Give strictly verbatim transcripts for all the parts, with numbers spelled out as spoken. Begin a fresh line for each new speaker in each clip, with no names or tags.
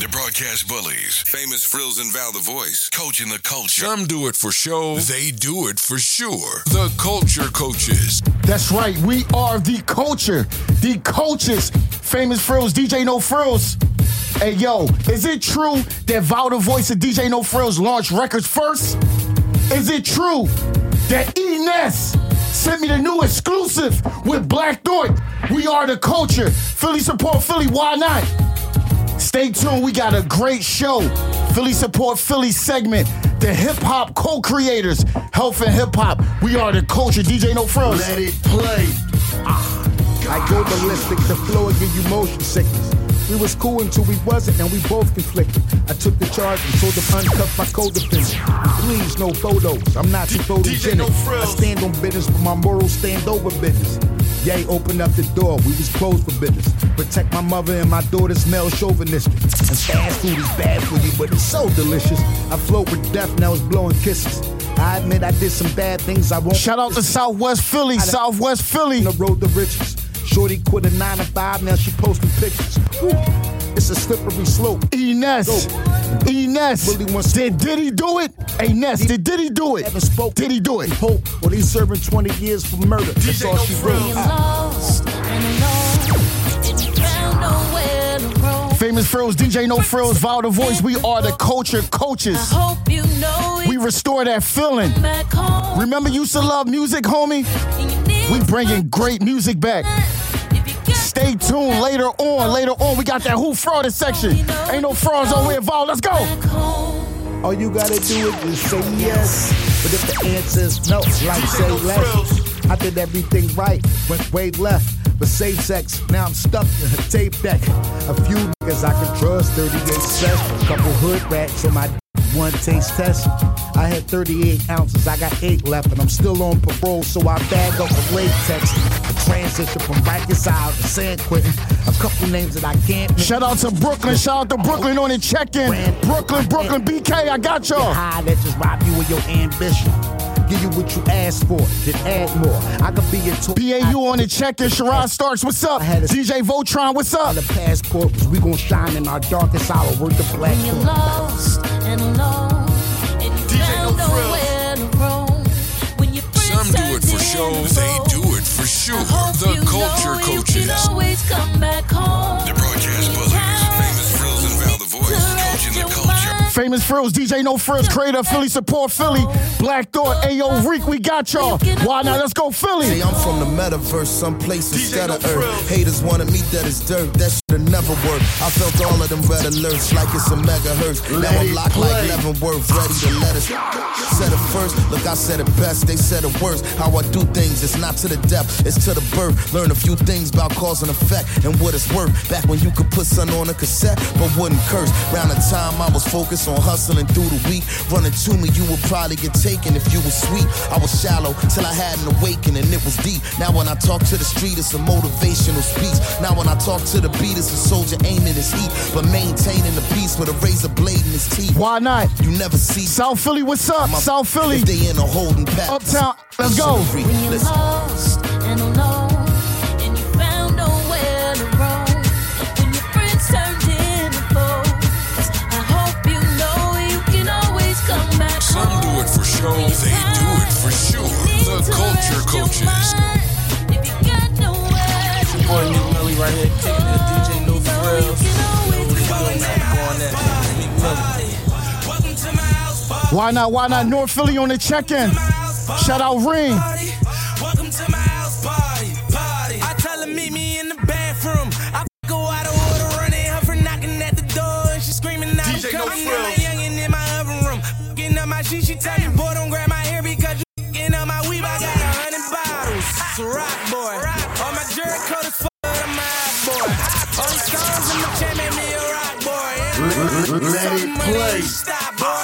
The broadcast bullies, Famous Frills and Val the Voice, coaching the culture.
Some do it for show, they do it for sure. The Culture Coaches.
That's right, we are the culture, the coaches. Famous Frills, D J No Frills. Hey yo, is it true that Val the Voice and D J No Frills launched records first? Is it true that E-Ness sent me the new exclusive with Black Thought? We are the culture. Philly support Philly, why not? Stay tuned, we got a great show. Philly support Philly segment. The hip-hop co-creators, health and hip-hop. We are the culture. D J No Frills.
Let it play. Ah, I go ballistic, the flow will give you motion sickness. We was cool until we wasn't, and we both conflicted. I took the charge and told them uncuff my codependent. Please, no photos. I'm not too photogenic. I stand on business, but my morals stand over business. Yay, open up the door. We was closed for business. Protect my mother and my daughter's male chauvinistic. And fast food is bad for you, but it's so delicious. I float with death, now it's blowing kisses. I admit I did some bad things. I won't.
Shout out to Southwest Philly, Southwest Philly.
The road to riches. Shorty quit a nine to five, now she posting pictures. Woo. It's a slippery slope.
E-Ness. E-Ness.
Really wants
did Diddy do it? Hey, Ness, did Diddy do it?
Spoke.
Did he do it?
Hope. Well, he's serving twenty years for murder. That's all she wrote.
Lost and alone, and you found nowhere to roam.
Famous Frills, D J No Frills, Val the Voice. We are the culture coaches.
I hope you know it.
We restore that feeling.
Back home.
Remember you used to love music, homie? We bringing great music back. Stay tuned later on. Later on, we got that Who Fraud section. Ain't no frauds over here, Val. Let's go.
All you gotta do is just say yes. But if the answer is no, like say less. I did everything right, went way left. But safe sex, now I'm stuck in a tape deck. A few niggas I can trust, thirty-eight cents. A couple hood rats on my one taste test. I had thirty-eight ounces, I got eight left, and I'm still on parole, so I bag up the latex. A transition from Rikers Island to San Quentin. A couple names that I can't.
Shout out to Brooklyn, shout out to Brooklyn on the check-in. Brooklyn, Brooklyn, B K, I got y'all.
High that just rob you of your ambition. Give you what you asked for, then add more. I could be a tool.
P A U on the check-in, Sherrod Starks, what's up? D J Voltron, what's up?
The passport, cause we gon' shine in our darkest hour. Worth the black.
When you're lost and alone, and you found nowhere to roam. When your
Some do it for show, they do it for sure. The Culture Coaches.
You can always come back home.
The broadcast bullies, Famous Frills and Val the Voice, coaching the culture.
Famous Frills, D J No Frills, creator of Philly support Philly. Black Thought, Ayo Reek, we got y'all. Why not? Let's go Philly.
See, I'm from the metaverse, someplace instead of Earth. Haters wanted me dead as dirt, that shit'll never work. I felt all of them red alerts like it's a megahertz. Now I'm locked like Leavenworth, ready to let us. Said it first, look, I said it best, they said it worst. How I do things, it's not to the depth, it's to the birth. Learn a few things about cause and effect and what it's worth. Back when you could put sun on a cassette, but wouldn't curse. Round the time I was focused on hustling through the week. Running to me, you would probably get taken if you were sweet. I was shallow till I had an awakening, it was deep. Now when I talk to the street, it's a motivational speech. Now when I talk to the beat, it's a soldier aiming his heat, but maintaining the peace with a razor blade in his teeth.
Why not?
You never see
South Philly, what's up?
My
South Philly.
If they in a holding pattern.
Uptown, let's go.
When you're
Listen.
lost and alone, and you found nowhere to roam. When your friends turned into foes, I hope you know you can always come back
Some
home.
do it for show, they do it for sure. The Culture Coaches.
If you got nowhere to
Boy,
go,
Meek Millie right here, kicking it. D J No Frills.
Why not? Why not? North Philly on the check-in. Shout out Ring.
Welcome to my house party, party. I tell her meet me in the bathroom. I go out of order, running her for knocking at the door, and she screaming out, I'm coming in my youngin' in my oven room. Getting up my sheet, she tell me, boy, don't grab my hair because you getting up my weave. I got a hundred bottles. It's a rock boy. All my jerk coat is full of my boy. All these stones in my chain make me a rock boy.
Let it play.
Stop, boy.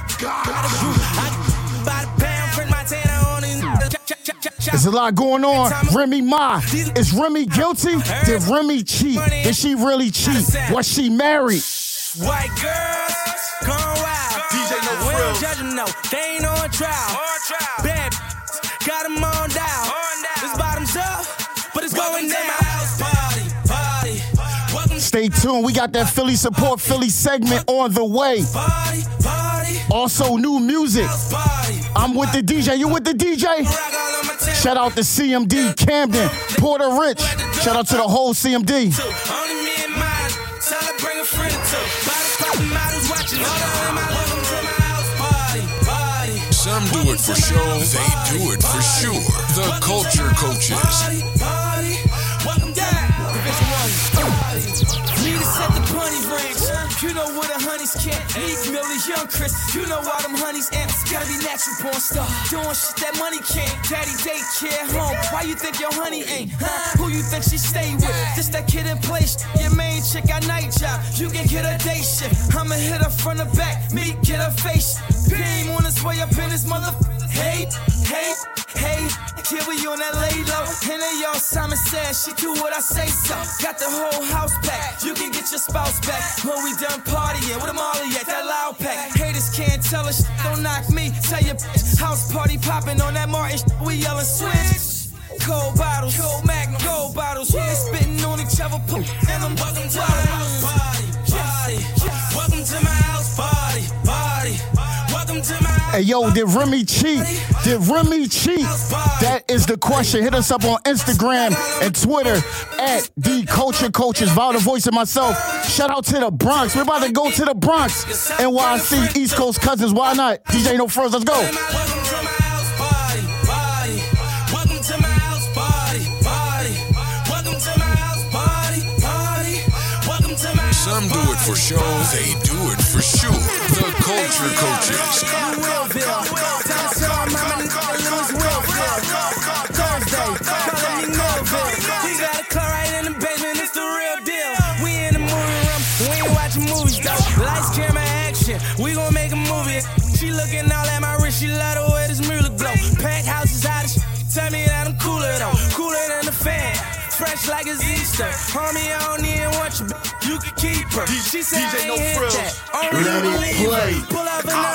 I buy the pound, print my tanner on it.
There's a lot going on. Remy Ma. Is Remy guilty? Did Remy cheat? Did she really cheat? Was she married?
White girls, gone wild. D J No Frills. We don't judge them, no. They ain't on trial. Bad got them on down. This bottom's up, but it's going down. House party, party.
Stay Stay tuned. We got that Philly Support Philly segment on the way.
Party, party,
Also, new music.
party.
I'm with the D J. You with the D J?
Rock all on my tempo.
Shout out to C M D, Camden, Porter Rich. Shout out to the whole C M D.
Only me and mine. Tell her bring a friend or two. Bottles popping, models watching. Hold on, my welcome to my house party, party.
Some do it for show, they do it for sure. The Culture Coaches.
Party, party. Welcome down. Division one. Party. Need to set the bunny ranch. You know where the honeys can't. Meek Millie, Young Chris. You know why them honeys amps. Gotta be natural porn star. Doing shit that money can't. Daddy daycare home. Why you think your honey ain't? Huh? Who you think she stay with? This that kid in place. Your main chick got night job. You can get a day shift. I'ma hit her front or back. Me get her face. Beam on his way up in his mother. Hey, hey, hey. Kid, we on that lay low. And then y'all Simon says she do what I say so. Got the whole house back. You can get your spouse back. When we done partying, with them all at that loud pack. Haters can't tell us, don't knock me. Tell your bitch, house party popping on that Martin. We yelling switch. Cold bottles, cold magnum, gold bottles. They spitting on each other, poop, and I'm welcome to my house party, party. Welcome to my house party, party. Welcome to my house.
Hey, yo, did Remy cheat? Did Remy cheat? That is the question. Hit us up on Instagram and Twitter at The Culture Coaches. Val the Voice and myself. Shout out to the Bronx. We're about to go to the Bronx. N Y C, East Coast cousins. Why not? D J No Frills, let's go.
Welcome to my house party, party. Welcome to my house party, party. Welcome to my house party, party. Welcome to my house
Some do it for show, they do it for sure. The Culture Coaches.
We got a car right in the basement, it's the real deal. We in the movie room, we ain't watching movies though. Lights, camera, action, we gon' make a movie. She looking all at my wrist, she love the way this music blow. Packed house is hot as shit, tell me that I'm cooler though. Cooler than the fan, fresh like it's Easter. Homie, I don't even want you, b- you can keep her. She said I ain't hit that, only
Let
you
it
believe
play.
her. Pull up and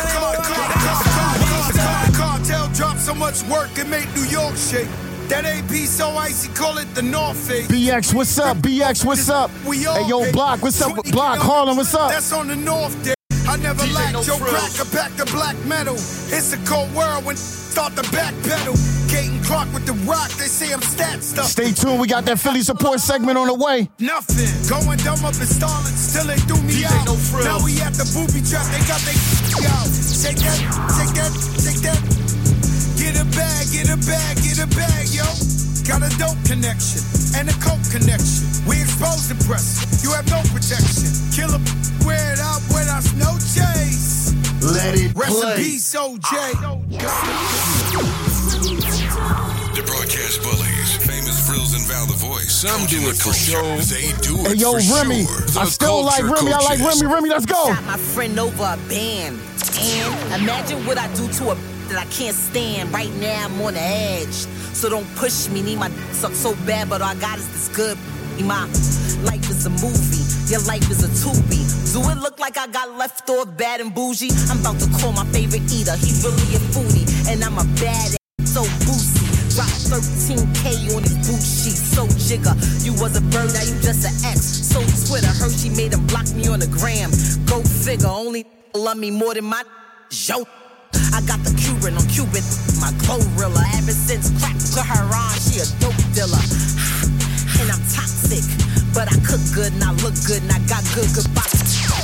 let
Cartel dropped so much work it made New York shake. That A P so icy, call it the North Face.
B X, what's up? B X, what's up?
We all
Hey, yo,
pay
Block, what's up?
twenty
Block,
kilos.
Harlem, what's up?
That's on the North Day. I never
D J
lacked
No
your
Frills.
cracker back to black metal. It's a cold world when start the back pedal. Gaten Clark with the rock, they say I'm stat stuff.
Stay tuned. We got that Philly Support segment on the way.
Nothing. Going dumb up in Starlet, still they threw me
D J
out.
No Frills.
Now we at the booby trap, they got they out. Shake that, shake that, shake that. Get a bag, get a bag, get a bag, yo. Got a dope connection and a coke connection. We expose the press, you have no protection. Kill a wear it out with us, no chase.
Let it
Rest in
play.
peace, O J.
The broadcast bullies, famous Frills and Val the Voice.
Some do it for show, they do it
Hey, yo,
for
Remy.
sure. The
I still like
Culture
Remy. I like
Coaches.
Remy. Remy, let's go.
Shot my friend over a band. And imagine what I do to a that I can't stand. Right now I'm on the edge. So don't push me. Need my suck so bad, but all I got is this good. My life is a movie. Your life is a tubi. Do it look like I got left off bad and bougie? I'm about to call my favorite eater. He really a foodie. And I'm a bad ass, so boosty. Drop thirteen K on his boot sheet, so jigger. You was a bird, now you just an X. So Twitter, heard she made him block me on the gram. Go figure, only love me more than my yo. I got the Cuban on Cuban, my Glorilla. Ever since crack to her on, she a dope dealer. And I'm toxic, but I cook good and I look good and I got good, good body.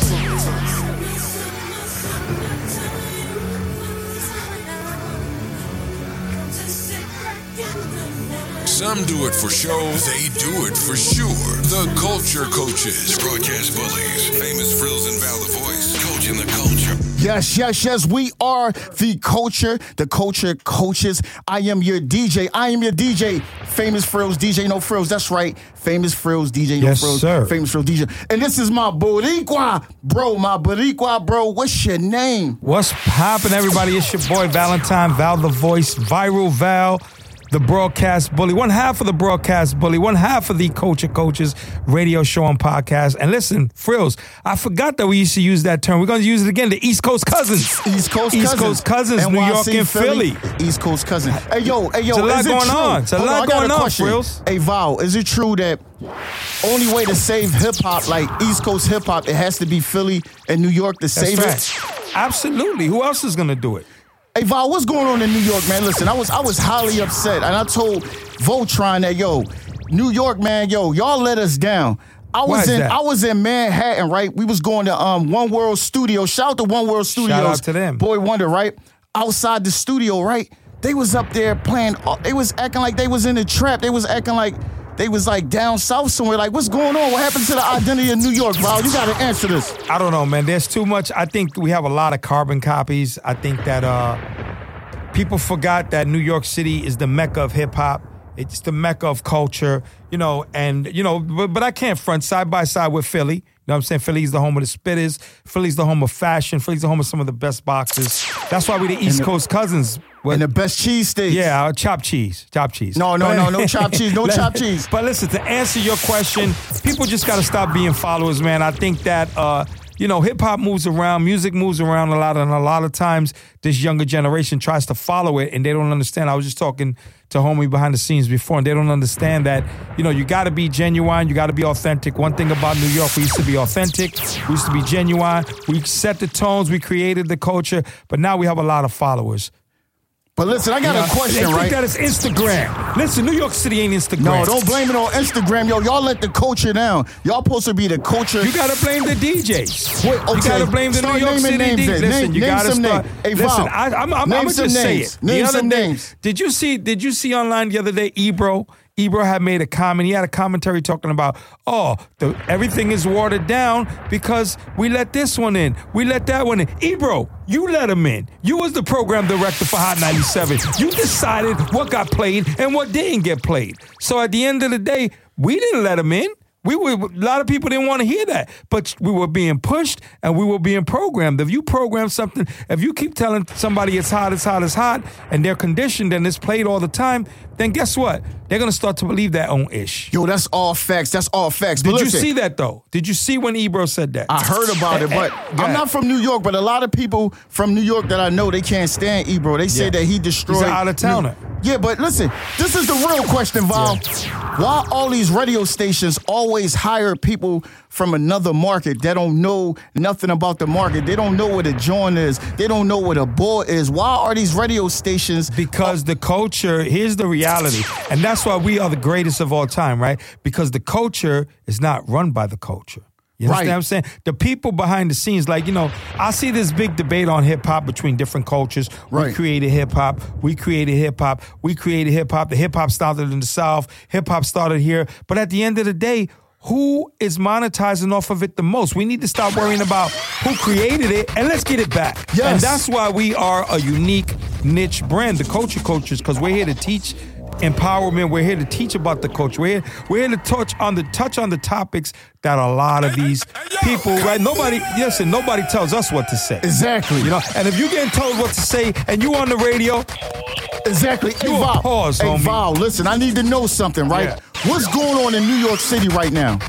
Some do it for show, they do it for sure. The Culture Coaches.
The broadcast bullies, famous Frills and Val the Voice, coaching the culture.
Yes, yes, yes. We are the culture, the Culture Coaches. I am your D J. I am your D J. Famous Frills, D J No Frills. That's right. Famous Frills, D J No
Yes,
Frills.
sir.
Famous Frills, D J. And this is my Boricua, bro. My Boricua, bro. What's your name?
What's poppin', everybody? It's your boy Valentine, Val the Voice, Viral Val. the Broadcast Bully, one half of the Broadcast Bully, one half of the Culture Coaches radio show and podcast. And listen, Frills, I forgot that we used to use that term. We're going to use it again, the East Coast Cousins.
East Coast
East
Cousins.
Coast Cousins,
N
New
Y
York
C,
and Philly.
East Coast Cousins. Hey, yo, hey, yo,
It's a lot
is it
going
true?
on. It's a
Hold
lot
on, I got
going
a
on,
question.
Frills.
Hey, Val, is it true that only way to save hip-hop, like East Coast hip-hop, it has to be Philly and New York to
That's
save
right.
it?
Absolutely. Who else is going to do it?
Hey, Val, what's going on in New York, man? Listen, I was I was highly upset, and I told Voltron that, yo, New York, man, yo, y'all let us down. I
Why
was
is
in
that?
I was in Manhattan, right? We was going to um One World Studios. Shout out to One World Studios.
out to them.
Boy Wonder, right? Outside the studio, right? They was up there playing. They was acting like they was in the trap. They was acting like they was like down south somewhere. Like, what's going on? What happened to the identity of New York, Val? You got to answer this.
I don't know, man. There's too much. I think we have a lot of carbon copies. I think that uh, people forgot that New York City is the mecca of hip hop. It's the mecca of culture, you know, and, you know, but, but I can't front side by side with Philly. You know what I'm saying? Philly's the home of the spitters. Philly's the home of fashion. Philly's the home of some of the best boxers. That's why we the East
the-
Coast Cousins. What-
And the best cheese steaks.
Yeah, uh, chopped cheese. Chopped cheese.
No, no,
But-
no, no chopped cheese. No chopped cheese.
But listen, to answer your question, people just got to stop being followers, man. I think that, uh, you know, hip-hop moves around, music moves around a lot, and a lot of times this younger generation tries to follow it, and they don't understand. I was just talking to homie behind the scenes before, and they don't understand that, you know, you got to be genuine, you got to be authentic. One thing about New York, we used to be authentic, we used to be genuine, we set the tones, we created the culture, but now we have a lot of followers.
But listen, I got
You know,
a question,
they
right?
think that it's Instagram. Listen, New York City ain't Instagram.
No, don't blame it on Instagram, yo. Y'all let the culture down. Y'all supposed to be the culture.
You gotta blame the D Js.
Wait,
You
okay.
gotta blame the
Start
New York
naming
City
names
D Js.
then.
Listen,
Name-
you
name
gotta
some
start.
names. Hey,
Listen,
Val,
I, I'm, I'm,
name
I'm
some
just say
names.
it.
Name
the other
some
day,
names.
Did you see? Did you see online the other day? Ebro, Ebro had made a comment. He had a commentary talking about, oh, the, everything is watered down because we let this one in, we let that one in. Ebro, you let him in. You was the program director for Hot ninety-seven. You decided what got played and what didn't get played. So at the end of the day, we didn't let him in. We were, a lot of people didn't want to hear that, but we were being pushed and we were being programmed. If you program something, if you keep telling somebody it's hot, it's hot, it's hot, and they're conditioned and it's played all the time, then guess what? They're going to start to believe their own ish.
Yo, that's all facts. That's all facts. But
Did you
listen,
see that, though? Did you see when Ebro said that?
I heard about it, but
Go
I'm
ahead.
not from New York, but a lot of people from New York that I know, they can't stand Ebro. They say
Yeah.
that he destroyed.
He's an out-of-towner.
Yeah, but listen, this is the real question, Val. Why all these radio stations always hire people from another market that don't know nothing about the market? They don't know what a joint is. They don't know what a bull is. Why are these radio stations?
Because the culture, here's the reality, and that's why we are the greatest of all time, right? Because the culture is not run by the culture. You understand
Right.
what I'm saying? The people behind the scenes, like, you know, I see this big debate on hip hop between different cultures. We
Right.
created hip hop. We created hip hop. We created hip hop. The hip hop started in the South. Hip hop started here. But at the end of the day, who is monetizing off of it the most? We need to stop worrying about who created it and let's get it back.
Yes.
And that's why we are a unique niche brand, the Culture Coaches, because we're here to teach empowerment. We're here to teach about the culture. We're here, we're here to touch on the touch on the topics that a lot of these people, right? Nobody, listen, nobody tells us what to say.
Exactly.
You know, and if you're getting told what to say and you on the radio,
Exactly. Hey,
You a
Val.
pause,
hey,
homie.
Val, listen, I need to know something, right?
Yeah.
What's going on in New York City right now?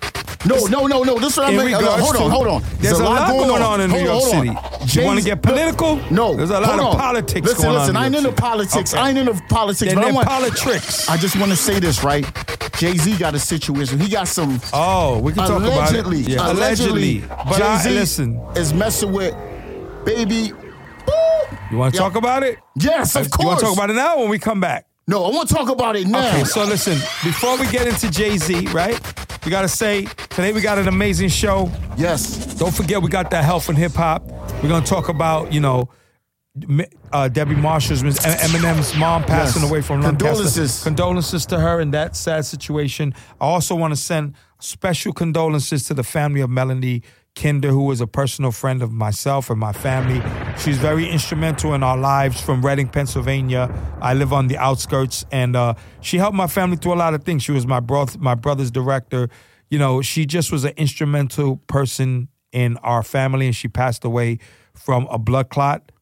No, no, no, no. This is what I'm
in
making.
regards
Hold on,
to-
hold on.
There's a lot going on in New York
hold on.
City. You
Jay-Z-
want to get political?
No.
There's a lot
hold
of
on.
politics
listen,
going on
Listen,
in
I ain't
New
into
York City.
politics.
Okay.
I ain't into politics.
Then
but I
they're
want,
politics.
I just want to say this, right? Jay-Z got a situation. He got some.
Oh, we can talk about it.
allegedly,
Yeah,
allegedly,
But I,
Jay-Z
listen,
is messing with baby.
you want to
Yeah.
talk about it?
Yes, of course.
You want to talk about it now or when we come back?
No, I want to talk about it now.
Okay, so listen, before we get into Jay-Z, right? We got to say, today we got an amazing show.
Yes.
Don't forget, we got that health and hip hop. We're going to talk about, you know, uh, Debbie Marshall's, Eminem's mom passing
Yes.
away from lung cancer.
Condolences.
Condolences to her in that sad situation. I also want to send special condolences to the family of Melanie Kinder, who was a personal friend of myself and my family. She's very instrumental in our lives from Reading, Pennsylvania. I live on the outskirts, and uh, she helped my family through a lot of things. She was my bro- my brother's director. You know, she just was an instrumental person in our family, and she passed away from a blood clot.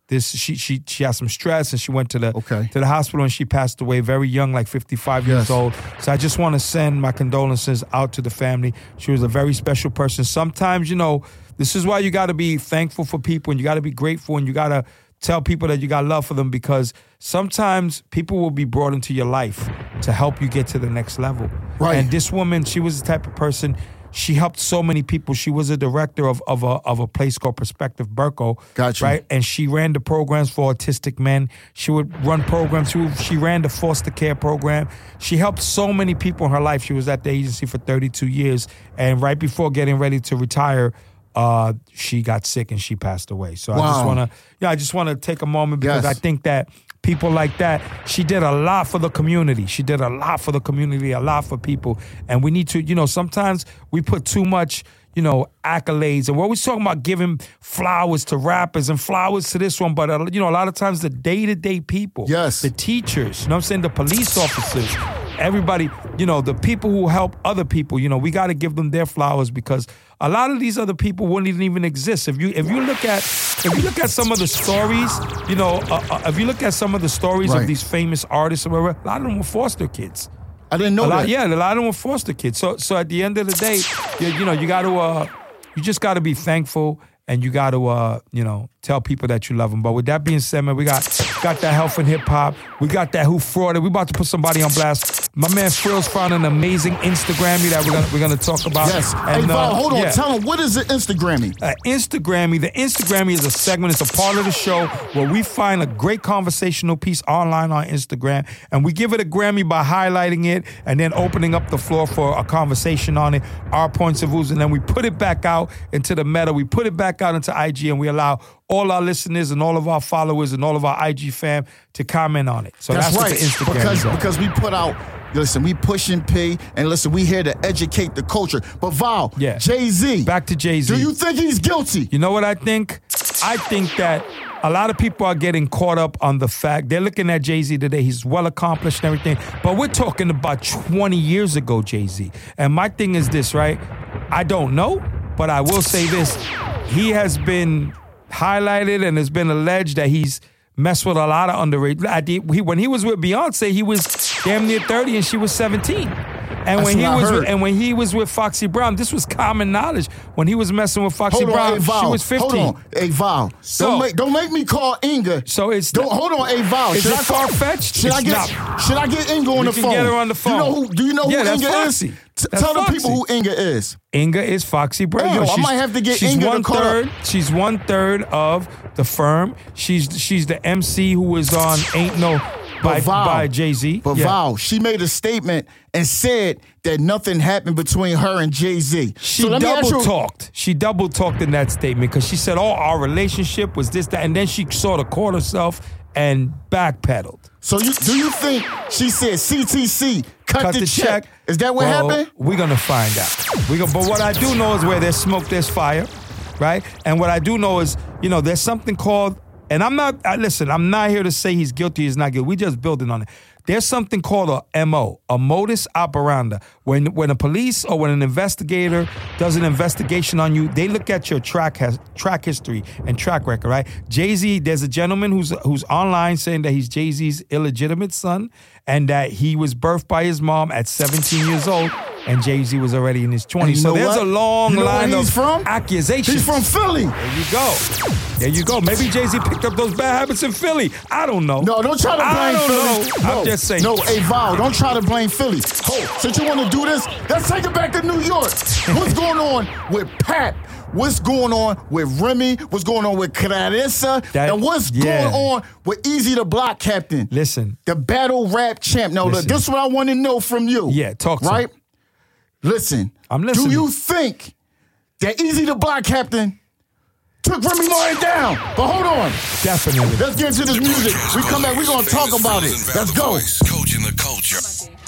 this she she she had some stress and she went to the
Okay.
to the hospital and she passed away very young, like fifty-five years
Yes.
old. So I just want to send my condolences out to the family. She was a very special person. Sometimes, you know, this is why you got to be thankful for people and you got to be grateful and you got to tell people that you got love for them, because sometimes people will be brought into your life to help you get to the next level.
Right.
And this woman, she was the type of person, she helped so many people. She was a director of, of, a, of a place called Perspective Burko.
Gotcha.
Right? And she ran the programs for autistic men. She would run programs. She, would, she ran the foster care program. She helped so many people in her life. She was at the agency for thirty-two years. And right before getting ready to retire, Uh, she got sick and she passed away. So I just
Wow.
want to, yeah, I just want to take a moment because
Yes.
I think that people like that, she did a lot for the community. She did a lot for the community, a lot for people. And we need to, you know, sometimes we put too much, you know, accolades. And we're always talking about giving flowers to rappers and flowers to this one. But, uh, you know, a lot of times the day-to-day people,
Yes.
the teachers, you know what I'm saying, the police officers, everybody, you know, the people who help other people, you know, we got to give them their flowers because a lot of these other people wouldn't even exist. If you if you look at if you look at some of the stories, you know, uh, uh, if you look at some of the stories
Right.
of these famous artists or whatever, a lot of them were foster kids.
I didn't know
A lot,
that.
yeah, a lot of them were foster kids. So so at the end of the day, you, you know, you got to uh, you just got to be thankful and you got to uh, you know, tell people that you love them. But with that being said, man, we got got that health and hip hop. We got that who frauded. We about to put somebody on blast. My man Frills found an amazing Instagrammy that we're gonna we're gonna talk about.
Yes.
And,
hey, Val,
uh,
hold on.
yeah.
Tell him, what is the Instagrammy?
Uh, Instagrammy. The Instagrammy is a segment. It's a part of the show where we find a great conversational piece online on Instagram, and we give it a Grammy by highlighting it and then opening up the floor for a conversation on it, our points of views, and then we put it back out into the meta. We put it back out into I G, and we allow all our listeners and all of our followers and all of our I G fam to comment on it. So that's,
That's
what
right.
the Instagram
because
is on.
because we put out. Listen, we pushing P, and listen, we here to educate the culture. But Val,
Yeah.
Jay-Z,
Back to Jay-Z.
do you think he's guilty?
You know what I think? I think that a lot of people are getting caught up on the fact, they're looking at Jay-Z today, he's well accomplished and everything, but we're talking about twenty years ago, Jay-Z. And my thing is this, right? I don't know, but I will say this. He has been highlighted and has been alleged that he's messed with a lot of underage. I did- he- When he was with Beyonce, he was damn near thirty and she was seventeen. And
That's
when he
what I
was
heard.
with, and when he was with Foxy Brown, this was common knowledge. When he was messing with Foxy
Hold on,
Brown,
hey, Val.
she was fifteen.
Hold on, hey Val.
So-
don't make don't make me call Inga.
So it's
don't hold on, hey Val.
Is
should
it
I call-
far-fetched?
Should I
It's
get
not.
Should I get Inga on
You
the
can
phone?
get her on the phone.
You know who? Do you know
Yeah,
who
that's
Inga
Foxy.
is? T-
That's
tell the
Foxy.
people who Inga is.
Inga is Foxy Brown.
Hey, yo, I
she's-
might have to get
she's
Inga to
one
call
third.
up.
She's one third of the firm. She's she's the M C who was on Ain't No by,
But Val,
by Jay-Z.
But
Yeah.
Val, she made a statement and said that nothing happened between her and Jay-Z.
She
so let me ask
double
you-
talked. She double talked in that statement because she said, "Oh, our relationship was this, that," and then she sort of caught herself and backpedaled.
So you do you think she said C T C cut, the, check? Is that what
Well,
happened?
We're gonna find out. We go, but what I do know is where there's smoke, there's fire, right? And what I do know is, you know, there's something called, and I'm not. I, listen, I'm not here to say he's guilty. He's not guilty. We just building on it. There's something called a M O, a modus operandi. When when a police or when an investigator does an investigation on you, they look at your track has, track history and track record, right? Jay-Z, there's a gentleman who's who's online saying that he's Jay-Z's illegitimate son and that he was birthed by his mom at seventeen years old, and Jay-Z was already in his twenties.
you
So
know
there's
what?
a long
You know
line
where he's
of
from?
accusations.
He's from Philly.
There you go. There you go. Maybe Jay-Z picked up those bad habits in Philly. I don't know.
No, don't try to blame
I don't
Philly.
know.
No,
I'm just saying.
No, hey Val, don't try to blame Philly. Oh, since you want to do this, let's take it back to New York. What's going on with Pat? What's going on with Remy? What's going on with Clarissa?
That-
and what's
yeah.
going on with Easy the Block Captain?
Listen.
The battle rap champ. Now, look,
Listen.
this is what I want to know from you.
Yeah, talk to
Right?
me.
Listen.
I'm listening.
Do you think that Easy the Block Captain took Remy Martin down? But hold on.
Definitely.
Let's get into this music. We come back, we're going to talk about it. Let's go.
Coaching the culture.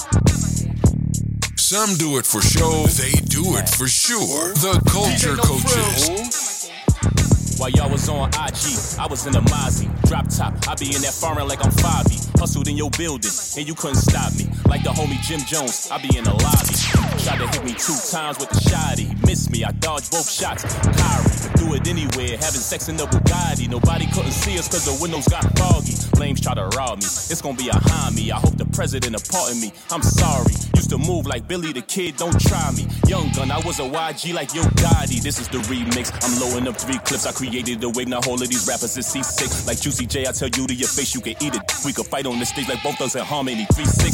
Some do it for show, they do it for sure. The Culture Coaches.
While y'all was on I G, I was in a Mozzie. Drop top, I be in that foreign like I'm Fabi. Hustled in your building, and you couldn't stop me. Like the homie Jim Jones, I be in the lobby. Tried to hit me two times with the shotty. Missed me, I dodged both shots. Kyrie, do it anywhere. having sex in the Bugatti. Nobody couldn't see us cause the windows got foggy. Flames try to rob me, it's gonna be a homie. I hope the president pardon me, I'm sorry. Used to move like Billy the Kid, don't try me. Young gun, I was a Y G like Yo Gotti. This is the remix, I'm loading up three clips. I created the wig, now all of these rappers is C six. Like Juicy J, I tell you to your face, you can eat it. We could fight on the stage like both us in harmony. three six.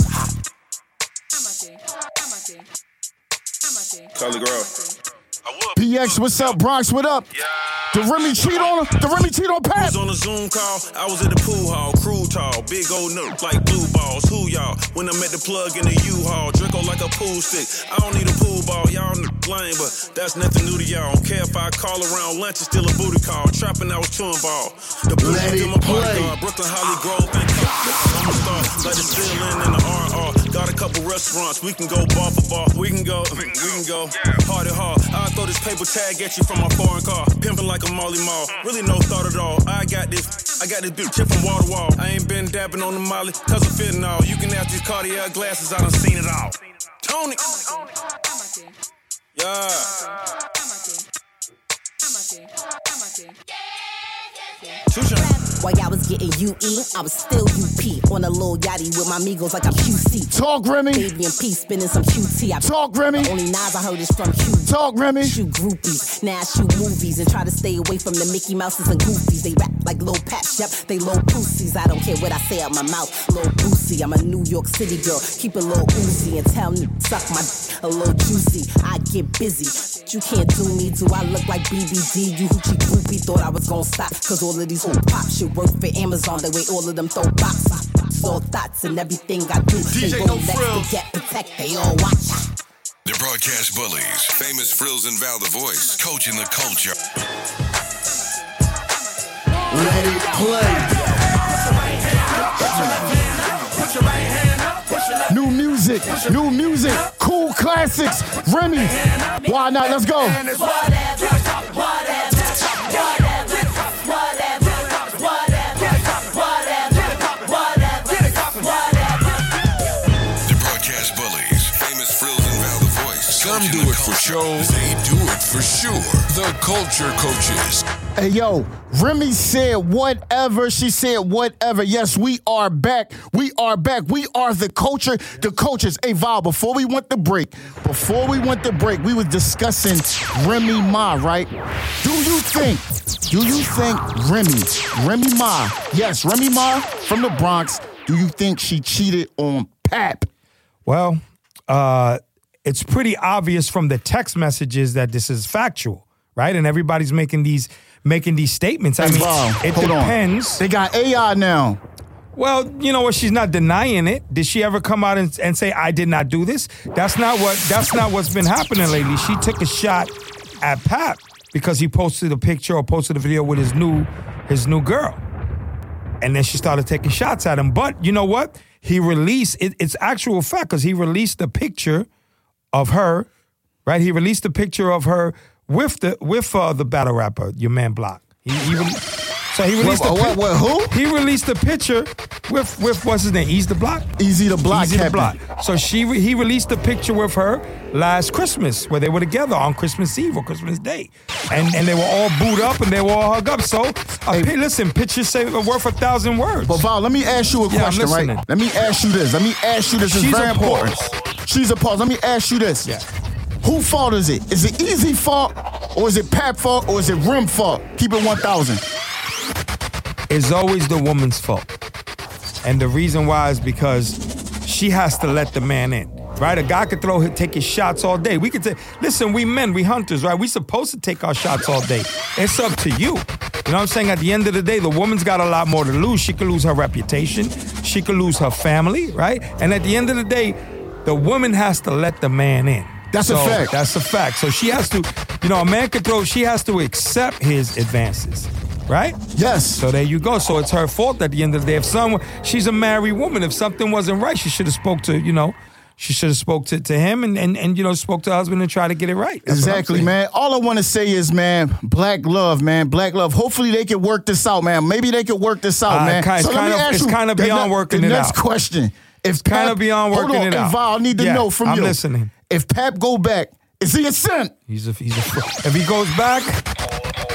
Color girl.
P X, what's up? Bronx, what up?
Yeah.
The Remy cheat on The Remy cheat on Pat.
Was on a Zoom call, I was at the pool hall, crew tall, big old nut like blue balls. Who y'all? When I met the plug in the U-Haul, Draco like a pool stick. I don't need a pool ball, y'all n- lame, but that's nothing new to y'all. Don't care if I call around lunch, it's still a booty call. Trapping, I was too involved. The blue
Let
in
it
my party
play.
guard, Brooklyn, Holly Grove, thank you. I'm a star, let it fill in in the R R. Got a couple restaurants, we can go bar for bar. We can go, we can go, hard and hard. I'll throw this paper tag at you from my foreign car. Pimping like a Molly Mall. Really no thought at all. I got this, I got this bitch tip from wall to wall. I ain't been dabbing on the molly, cause I'm fitting all. You can ask these Cartier glasses, I done seen it all. Tony! Yeah.
While y'all was getting U E, I was still U P. On a little yachty with my amigos like I'm Q C.
Talk, Remy.
Baby and P spinning some Q T. I
Talk, Remy.
Only Nas I heard is from Q.
Talk, Remy.
Shoot groupies, now I shoot movies and try to stay away from the Mickey Mouses and Goofies. They rap like Lil Paps, yep, they low pussies. I don't care what I say out my mouth, Lil Boosie. I'm a New York City girl, keep a little oozy and tell me suck my d- a little juicy. I get busy, but you can't do me. Do I look like B B D? You hoochie groupie thought I was gonna stop, cause all of these whole pop shit work for Amazon. The way all of them throw box, all thoughts and everything I do.
D J
they
No
Rolex,
Frills.
they get protect, they all watch.
The broadcast bullies, famous Frills and Val the Voice, coaching the culture.
Let it play. New music, new music, cool classics. Remy, why not? Let's go.
Some do it for show, they do it for sure. The Culture Coaches.
Hey, yo, Remy said whatever. She said whatever. Yes, we are back. We are back. We are the culture, the coaches. Hey, Val, before we went to break, before we went to break, we was discussing Remy Ma, right? Do you think, do you think Remy, Remy Ma, yes, Remy Ma from the Bronx, do you think she cheated on Pap?
Well, uh... it's pretty obvious from the text messages that this is factual, right? And everybody's making these making these statements. I
Hey,
mean,
Val,
it
hold on.
depends.
They got A I now.
Well, you know what? She's not denying it. Did she ever come out and, and say, "I did not do this"? That's not what. That's not what's been happening lately. She took a shot at Pap because he posted a picture or posted a video with his new his new girl, and then she started taking shots at him. But you know what? He released it, it's actual fact because he released the picture of her, right? He released a picture of her with the with uh, the battle rapper, your man Block. He, he re- so he released
What-
a
what- what- who?
He released a picture with with what's his name? Easy the Block.
Easy the Block.
Easy the
Captain.
Block. So she re- he released a picture with her last Christmas where they were together on Christmas Eve or Christmas Day, and and they were all booed up and they were all hugged up. So uh, hey, listen, pictures say are worth a thousand words.
But Val, let me ask you a
Yeah, I'm
question, right?
listening.
Let me ask you this. Let me ask you this. It's
She's
very
a
important.
pause.
She's a pause. Let me ask you this.
Yeah.
Who fault is it? Is it Easy fault, or is it Pap fault, or is it Rim fault? Keep it one thousand.
It's always the woman's fault. And the reason why is because she has to let the man in, right? A guy could throw, take his shots all day. We could take, listen, we men, we hunters, right? We supposed to take our shots all day. It's up to you. You know what I'm saying? At the end of the day, the woman's got a lot more to lose. She could lose her reputation. She could lose her family, right? And at the end of the day, the woman has to let the man in.
That's
So,
a fact.
That's a fact. So she has to, you know, a man could throw, she has to accept his advances. Right?
Yes.
So there you go. So it's her fault at the end of the day. If someone, she's a married woman. If something wasn't right, she should have spoke to, you know, she should have spoke to, to him and, and, and, you know, spoke to her husband and tried to get it right. That's what I'm
Exactly,
saying.
man. All I want to say is, man, black love, man, black love. Hopefully they can work this out, man. Maybe they can work this out,
Uh,
man.
it's
so let
kind
me
of-
ask
it's
you
kind of
the
beyond
ne-
working
the
it
next
out.
question. If
kinda
Pap-
beyond
hold
working
on,
it
and
out.
Val, I need to
Yeah,
know from
I'm
you.
listening.
If Pap go back, is he a simp?
He's a, he's a, if he goes back,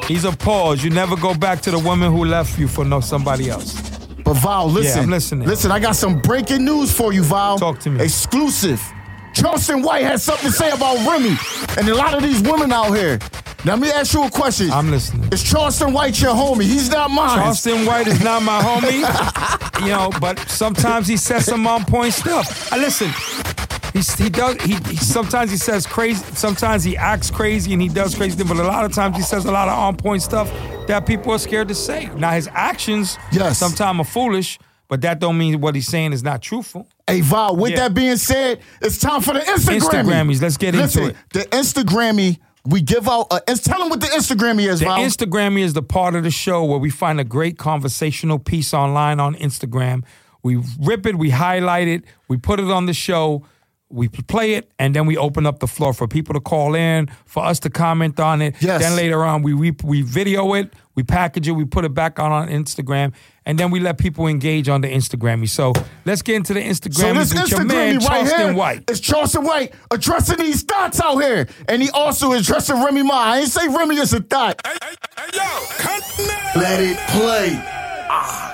He's a pause. You never go back to the woman who left you for no somebody else.
But Val, listen.
Yeah, I'm listening.
Listen, I got some breaking news for you, Val.
Talk to me.
Exclusive. Charleston White has something to say about Remy and a lot of these women out here. Now, let me ask you a question.
I'm listening.
Is Charleston White your homie? He's not mine.
Charleston White is not my homie. You know, but sometimes he says some on point stuff. I listen. He's, he does. He, he sometimes he says crazy. Sometimes he acts crazy and he does crazy things. But a lot of times he says a lot of on point stuff that people are scared to say. Now his actions,
yes,
sometimes are foolish, but that don't mean what he's saying is not truthful.
Hey Val, with
Yeah.
that being said, it's time for the Instagrammy.
Instagrammies. Let's get
Listen,
into it.
The Instagrammy. We give out. A, tell them what the Instagrammy is,
The
Val.
Instagrammy is the part of the show where we find a great conversational piece online on Instagram. We rip it, we highlight it, we put it on the show, we play it, and then we open up the floor for people to call in, for us to comment on it.
Yes.
Then later on, we we, we video it, we package it, we put it back on on Instagram, and then we let people engage on the Instagrammy. So let's get into the
So
Instagrammy
this
with your
Instagrammy
man,
right
Charleston
here
White.
is Charleston White addressing these thoughts out here. And he also addressing Remy Ma. I ain't say Remy is a thought.
Hey, hey, hey, yo, come
Let it play. Ah,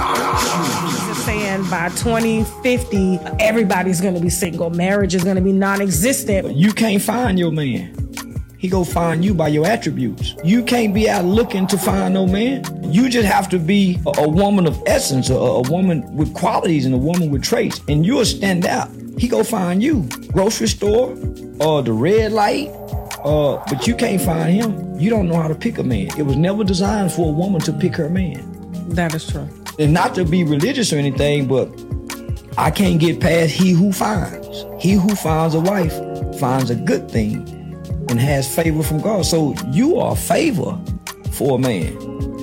God.
Just saying by twenty fifty, everybody's going to be single. Marriage is going to be non-existent.
You can't find your man. He go find you by your attributes. You can't be out looking to find no man. You just have to be a, a woman of essence, a, a woman with qualities and a woman with traits, and you'll stand out. He go find you. Grocery store, or the red light, uh, but you can't find him. You don't know how to pick a man. It was never designed for a woman to pick her man.
That is true.
And not to be religious or anything, but I can't get past he who finds. He who finds a wife finds a good thing and has favor from God. So you are favor for a man.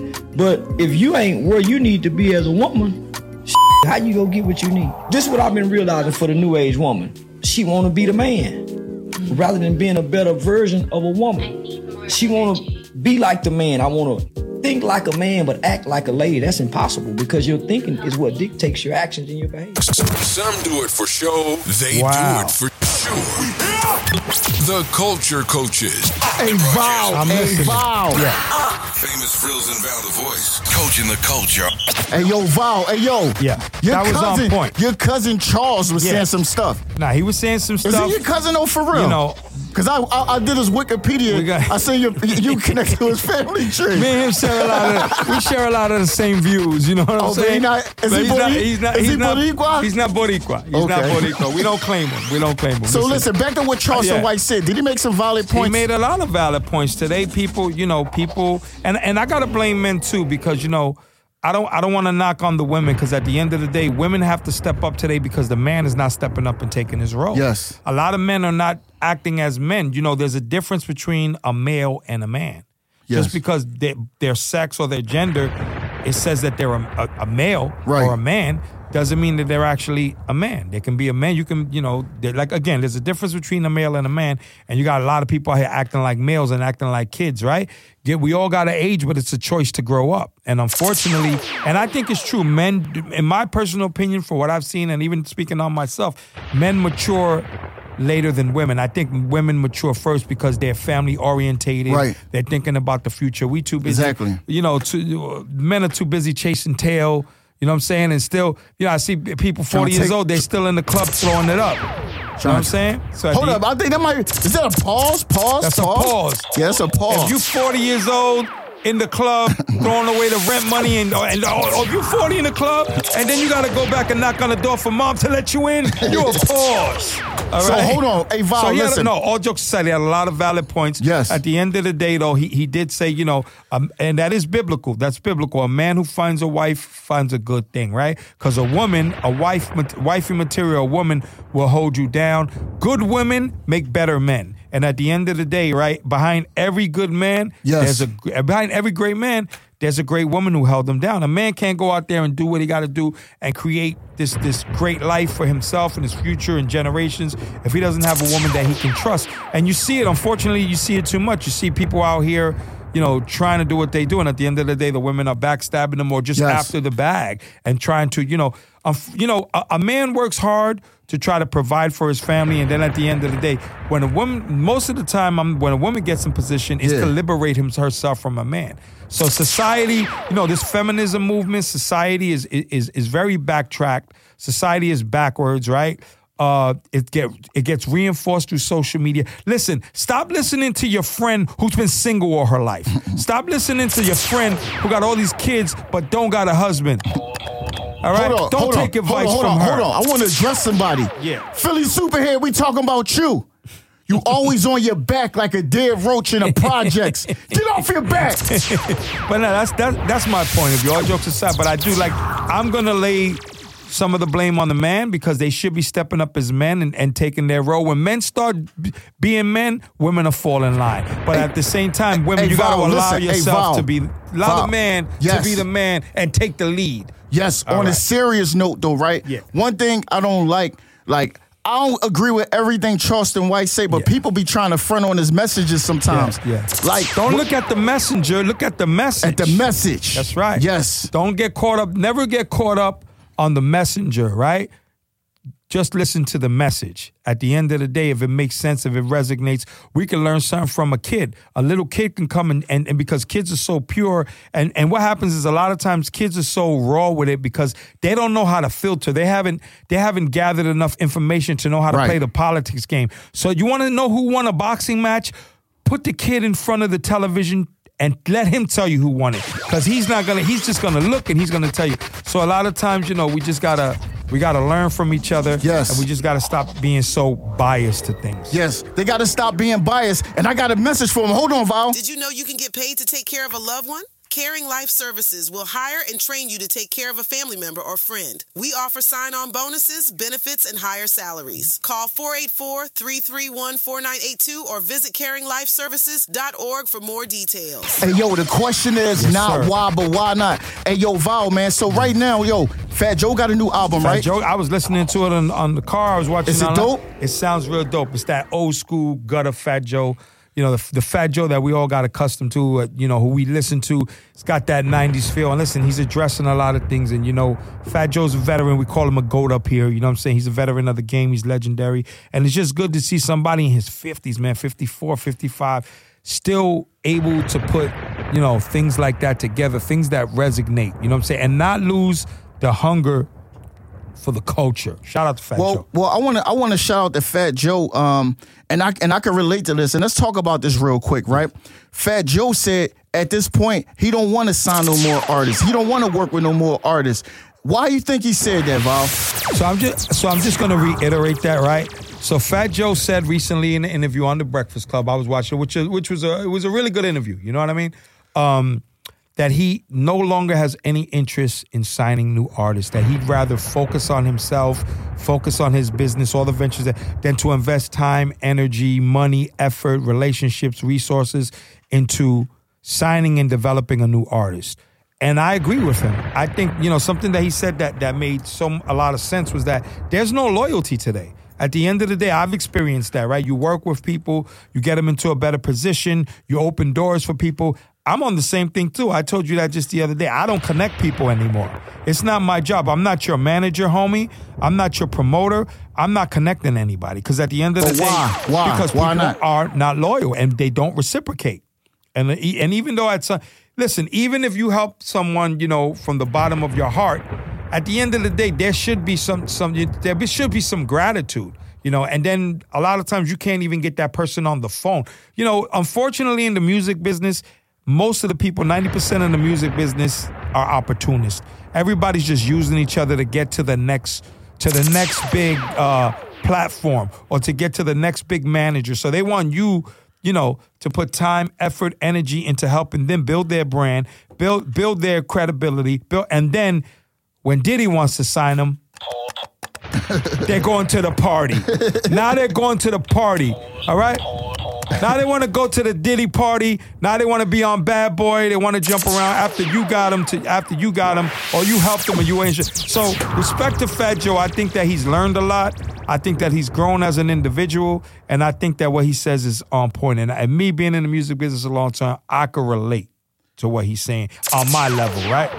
But if you ain't where you need to be as a woman, how you gonna get what you need? This is what I've been realizing for the new age woman. She wanna be the man rather than being a better version of a woman. She wanna be like the man. I wanna think like a man but act like a lady. That's impossible because your thinking is what dictates your actions and your behavior.
Some do it for show, they
Wow.
do it for sure. The Culture Coaches.
Hey, Val.
I'm
Hey,
listening.
Val.
Famous Frills and Val the Voice. Coaching the culture.
Hey, yo, Val. Hey, yo.
Yeah,
Your
that was on
cousin,
point.
Your cousin Charles was
Yeah.
saying some stuff.
Nah, he was saying some
Is
stuff.
it your cousin, though, for real?
You know,
Because I, I I did his Wikipedia.
We got-
I seen you, you connected to his family tree.
Me and him share a lot of we share a lot of the same views. You know what I'm
Oh, but he
saying?
not- is
But
he
he's not,
Bori-
he's not,
is
he's
he
not,
Boricua?
He's not Boricua. He's not
Okay.
Boricua. We don't claim him. We don't claim him.
So listen, back to what Charleston
Yeah.
White said. Did he make some valid points?
He made a lot of valid points today. People, you know, people, and and I gotta blame men too because you know. I don't I don't want to knock on the women because at the end of the day, women have to step up today because the man is not stepping up and taking his role.
Yes.
A lot of men are not acting as men. You know, there's a difference between a male and a man.
Yes.
Just because they, their sex or their gender, it says that they're a, a, a male
Right.
or a man, doesn't mean that they're actually a man. They can be a man. You can, you know, they're like, again, there's a difference between a male and a man, and you got a lot of people out here acting like males and acting like kids, right? Yeah, we all got to age, but it's a choice to grow up. And unfortunately, and I think it's true, men, in my personal opinion, for what I've seen, and even speaking on myself, men mature later than women. I think women mature first because they're family orientated.
Right.
They're thinking about the future. We too busy.
Exactly.
You know, too, men are too busy chasing tail. You know what I'm saying? And still, you know, I see people forty
take-
years old, they're still in the club throwing it up. You know what I'm saying? So at
Hold
the-
up, I think that might. Is that a pause? Pause?
That's a
pause?
pause.
Yeah, that's a pause.
If you forty years old in the club throwing away the rent money and, and oh, if you forty in the club and then you got to go back and knock on the door for mom to let you in, you're a pause. All
So
right?
hold on. Hey, Val,
so he had a-
listen.
no, all jokes aside, he had a lot of valid points.
Yes.
At the end of the day, though, he, he did say, you know, um, and that is biblical. That's biblical. A man who finds a wife finds a good thing, right? Because a woman, a wife, wifey material, a woman will hold you down. Good women make better men. And at the end of the day, right, behind every good man,
Yes.
there's a behind every great man, there's a great woman who held him down. A man can't go out there and do what he got to do and create this this great life for himself and his future and generations if he doesn't have a woman that he can trust. And you see it, unfortunately, you see it too much. You see people out here you know, trying to do what they do. And at the end of the day, the women are backstabbing them or just
Yes.
after the bag and trying to, you know, um, you know, a, a man works hard to try to provide for his family. And then at the end of the day, when a woman, most of the time, um, when a woman gets in position, is
Yeah.
to liberate him, herself from a man. So society, you know, this feminism movement, society is is is very backtracked. Society is backwards, right? Uh, it get it gets reinforced through social media. Listen, stop listening to your friend who's been single all her life. Stop listening to your friend who got all these kids but don't got a husband. All right,
Hold on,
don't
hold
take
on,
advice
hold on,
from
hold
her.
on, hold on. I want to address somebody.
Yeah.
Philly Superhead, we talking about you. You always on your back like a dead roach in the projects. Get off your back.
But no, that's that's that's my point of view. All jokes aside, but I do like I'm gonna lay some of the blame on the man because they should be stepping up as men and, and taking their role. When men start b- being men, women are fall in line. But
Hey,
at the same time, women,
hey,
you got to
Val,
allow
listen, hey,
yourself
Val,
to be allow
Val,
the man
yes.
to be the man and take the lead.
Yes,
All
on a
right.
serious note though, right?
Yeah.
One thing I don't like, like, I don't agree with everything Charleston White say, but
Yeah.
people be trying to front on his messages sometimes.
Yeah, yeah.
Like,
Don't
wh-
look at the messenger. Look at the message.
at the message.
That's right.
Yes.
Don't get caught up. Never get caught up on the messenger, right? Just listen to the message. At the end of the day, if it makes sense, if it resonates, we can learn something from a kid. A little kid can come and, and, and because kids are so pure, and, and what happens is a lot of times kids are so raw with it because they don't know how to filter. They haven't they haven't gathered enough information to know how to
Right.
play the politics game. So you want to know who won a boxing match? Put the kid in front of the television and let him tell you who won it. Because he's not gonna, he's just gonna look and he's gonna tell you. So a lot of times, you know, we just gotta, we gotta learn from each other.
Yes.
And we just gotta stop being so biased to things.
Yes, they got to stop being biased. And I got a message for him. Hold on, Val.
Did you know you can get paid to take care of a loved one? Caring Life Services will hire and train you to take care of a family member or friend. We offer sign-on bonuses, benefits, and higher salaries. Call four eight four, three three one, four nine eight two or visit caring life services dot org for more details.
Hey, yo, the question is
Yes,
not
sir.
why, but why not? Hey, yo, Val, man. So right now, yo, Fat Joe got a new album,
Fat
right?
Joe, I was listening to it on, on the car. I was watching
Is it
online.
dope?
It sounds real dope. It's that old school gutter Fat Joe. You know, the, the Fat Joe that we all got accustomed to, uh, you know, who we listen to. It's got that nineties feel. And listen, he's addressing a lot of things. And, you know, Fat Joe's a veteran. We call him a GOAT up here. You know what I'm saying? He's a veteran of the game. He's legendary. And it's just good to see somebody in his fifties, man, fifty-four, fifty-five, still able to put, you know, things like that together, things that resonate. You know what I'm saying? And not lose the hunger for the culture. Shout out to Fat
Well,
Joe.
well, I want to I want to shout out to Fat Joe, um, and I and I can relate to this. And let's talk about this real quick, right? Fat Joe said at this point he don't want to sign no more artists. He don't want to work with no more artists. Why you think he said that, Val?
So I'm just so I'm just gonna reiterate that, right? So Fat Joe said recently in an interview on the Breakfast Club, I was watching, which is, which was a it was a really good interview. You know what I mean? Um, that he no longer has any interest in signing new artists. That he'd rather focus on himself, focus on his business, all the ventures, that, than to invest time, energy, money, effort, relationships, resources into signing and developing a new artist. And I agree with him. I think, you know, something that he said that that made some a lot of sense was that there's no loyalty today. At the end of the day, I've experienced that, right? You work with people, you get them into a better position, you open doors for people. I'm on the same thing too. I told you that just the other day. I don't connect people anymore. It's not my job. I'm not your manager, homie. I'm not your promoter. I'm not connecting anybody because at the end of the
But
day,
why? Why?
because
Why
people
not?
are not loyal and they don't reciprocate. And and even though it's a, listen, even if you help someone, you know, from the bottom of your heart, at the end of the day, there should be some some there should be some gratitude. You know, and then a lot of times you can't even get that person on the phone. You know, unfortunately in the music business, most of the people, ninety percent of the music business are opportunists. Everybody's just using each other to get to the next to the next big uh, platform or to get to the next big manager. So they want you, you know, to put time, effort, energy into helping them build their brand, build build their credibility, build, and then when Diddy wants to sign them, they're going to the party. Now they're going to the party, all right? Now they want to go to the Diddy party. Now they want to be on Bad Boy. They want to jump around after you got them, to, after you got them, or you helped them, or you ain't. So respect to Fat Joe. I think that he's learned a lot. I think that he's grown as an individual, and I think that what he says is on point. And, and me being in the music business a long time, I could relate to what he's saying on my level, right?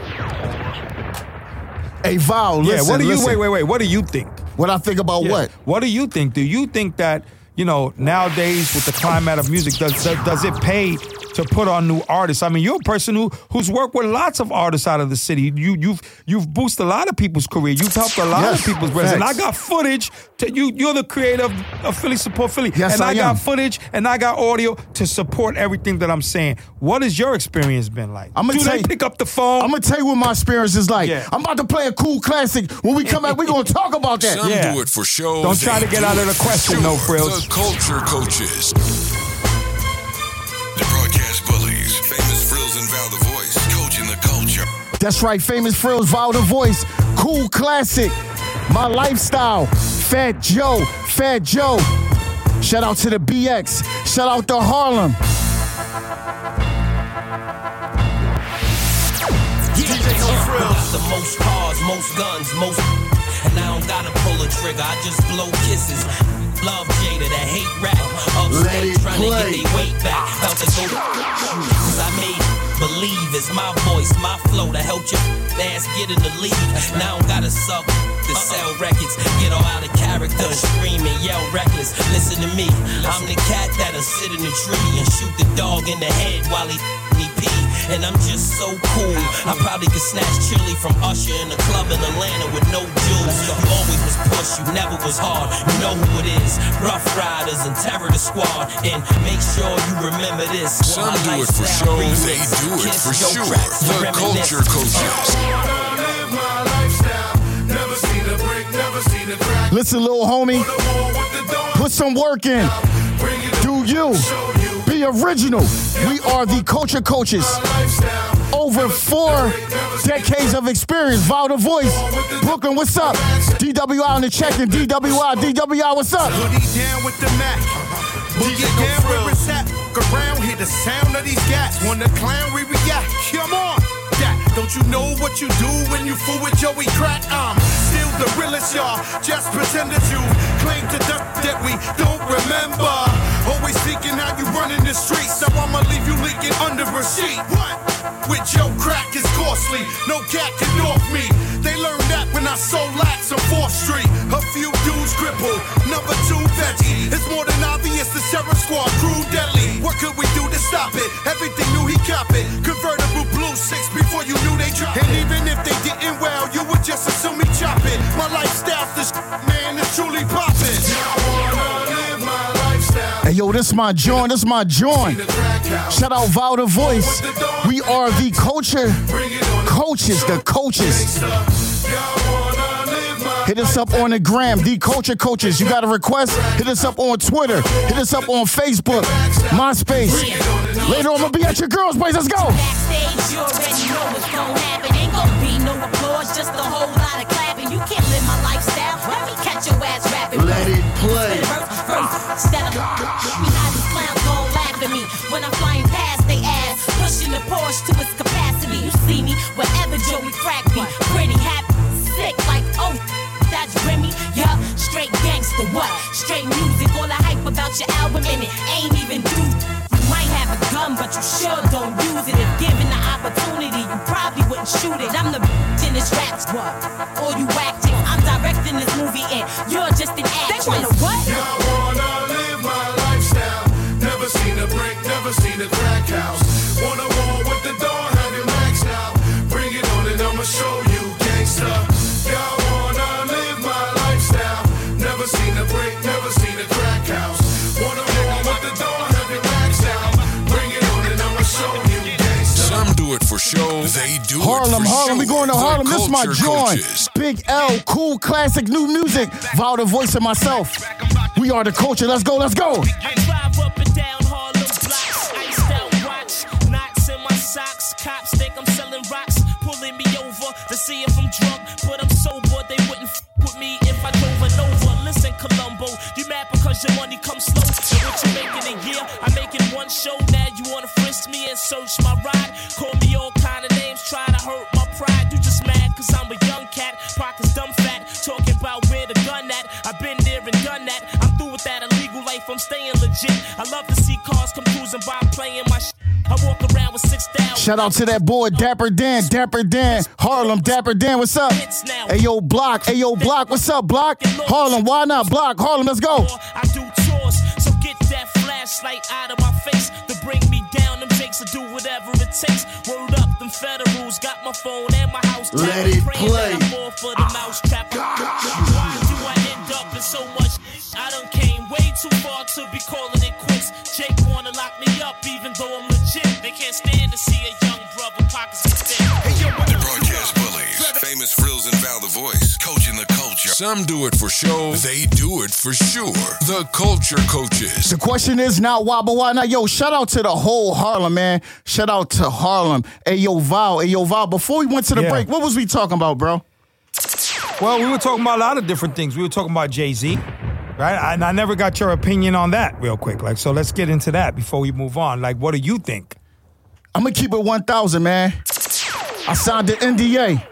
Hey, Val, listen,
yeah, what do you,
listen.
wait, wait, wait, what do you think?
What I think about
Yeah.
what?
What do you think? Do you think that, you know, nowadays with the climate of music, does, does, does it pay to put on new artists? I mean, you're a person who who's worked with lots of artists out of the city. You, you've you've boosted a lot of people's career. You've helped a lot
Yes,
of people's brands. And I
facts.
got footage. To, you, you're the creator of, of Philly Support Philly.
Yes,
and I,
I
got
am.
footage and I got audio to support everything that I'm saying. What has your experience been like?
I'm gonna
Do
tell
they
you-
pick up the phone?
I'm gonna tell you what my experience is like.
Yeah.
I'm about to play a cool classic. When we come back, we're gonna talk about that.
Some
Yeah.
do it for show.
Don't try
they
to get
do
out of
it
the
for
question, no
sure.
frills.
The Culture Coaches.
The broadcast bullies, famous Frills and Val the Voice, coaching the culture.
That's right, famous Frills, Val the Voice, cool classic, my lifestyle, Fat Joe, Fat Joe. Shout out to the B X, shout out to Harlem.
Got the most cars, most guns, most. And I don't gotta pull a trigger, I just blow kisses. Love Jada that hate rap. Upstate trying to get their weight back. About to go. Cause I made believe it's my voice, my flow to help your ass get in the lead. Now I don't gotta suck to sell records. Get all out of character, scream and yell reckless. Listen to me, I'm the cat that'll sit in the tree and shoot the dog in the head while he me pee. And I'm just so cool. I probably could snatch chili from Usher in a club in Atlanta with no jewels. You always was push, you never was hard. You know who it is. Rough Riders and Terror the Squad. And make sure you remember this.
Some do it for show. They do it for sure. The Culture Coaches.
Listen, little homie, put some work in. Do you? Be original. We are the Culture Coaches. Over four decades of experience. Val the Voice. Brooklyn, what's up? D W I on the check-in. D W I, D W I, what's up?
Hoodie down with the Mac. Boogie down where it's at. Look around, hear the sound of these gats. When the clown we react, come on. That. Don't you know what you do when you fool with Joey Crack? I'm still the realest, y'all. Just pretend that you claim to duck that we don't remember. Always speaking how you run in the streets, so I'ma leave you leaking under a sheet. What? With Joe Crack is costly, no cat can off me. They learned that when I sold lax on fourth Street. A few dudes crippled, number two veggie. It's more than obvious the Sheriff Squad crew deadly. What could we do to stop it? Everything new he cop it. Convertible blue six before you knew they dropped it. And even if they didn't, well, you would just assume he chop it. My lifestyle's the sh- man, it's truly poppin'. I wanna live my lifestyle.
Hey, yo, this my joint, this my joint. Shout out Val the Voice. We are the Culture Coaches, the coaches. Hit us up on the gram, the Culture Coaches. You got a request? Hit us up on Twitter. Hit us up on Facebook, MySpace. Later on, I'm gonna be at your girl's place. Let's go.
Backstage, you already know what's gon' happen. Ain't gon' be no applause, just a whole lot of clapping. You can't live my lifestyle. Let me catch your ass rapping.
Let it play.
Instead of me, how these clowns gon' laugh at me when I'm flying past they ass, pushing the Porsche to its capacity. You see me wherever Joey Crack be, pretty happy, sick like oh. That's Remy, yup, straight gangster, what? Straight music, all the hype about your album and it ain't even do. You might have a gun, but you sure don't use it. If given the opportunity, you probably wouldn't shoot it. I'm the bitch in this rap squad, or you acting. I'm directing this movie and you're just an actress. They wanna what?
Y'all wanna live my lifestyle. Never seen a brick, never seen a crack house. Wanna war with the dawn, have it maxed out. Bring it on and I'ma show you gangsta. Y'all wanna live my lifestyle. Never seen a brick, never seen a crack house. Wanna war with the dawn, have it maxed out. Bring it on and I'ma show you gangsta.
Some do it for show. They do
Harlem,
it for
Harlem,
sure.
we going to
The
Harlem. This is my
Culture
joint.
Coaches.
Big L, cool classic, new music. Val the Voice and myself. We are the Culture. Let's go, let's go.
I drive up and down Harlem blocks, iced out watch, knots in my socks. Cops think I'm selling rocks, pulling me over to see if I'm drunk, but I'm sober. They wouldn't f with me if I drove an over. Listen, Columbo, you mad because your money comes slow? And what you making a year? I'm making one show. Now you wanna frisk me and search my ride? Call me all kind of names, try to hurt my pride. You just mad cause I'm a young cat, pockets dumb fat, talking about where the gun at. I've been there
Shout out to that boy Dapper Dan, Dapper Dan, Harlem, Dapper Dan, what's up? Hey yo, Block, hey yo, Block, what's up, Block? Harlem, why not Block? Harlem, let's go.
I do chores, so get that flashlight out of my face to bring me down. Them jakes will do whatever it takes. Word up, them federals got my phone and my house.
Let it play.
I'm all for the mouse trap. Why do I end up in so much? I done came way too far to be calling it quits. Jake wanna lock me up even though I'm legit. They can't stand to see a young brother pockets extend.
The broadcast bullies, famous Frills and Val the Voice, coaching the culture.
Some do it for show, they do it for sure. The Culture Coaches.
The question is now why, but why not? Yo, shout out to the whole Harlem, man. Shout out to Harlem. Hey, yo, Val. Hey, yo, Val, before we went to the
Yeah.
break, what was we talking about, bro?
Well, we were talking about a lot of different things. We were talking about Jay-Z, right? And I never got your opinion on that real quick. Like, so let's get into that before we move on. Like, what do you think?
I'm going to keep it one thousand, man. I signed the N D A.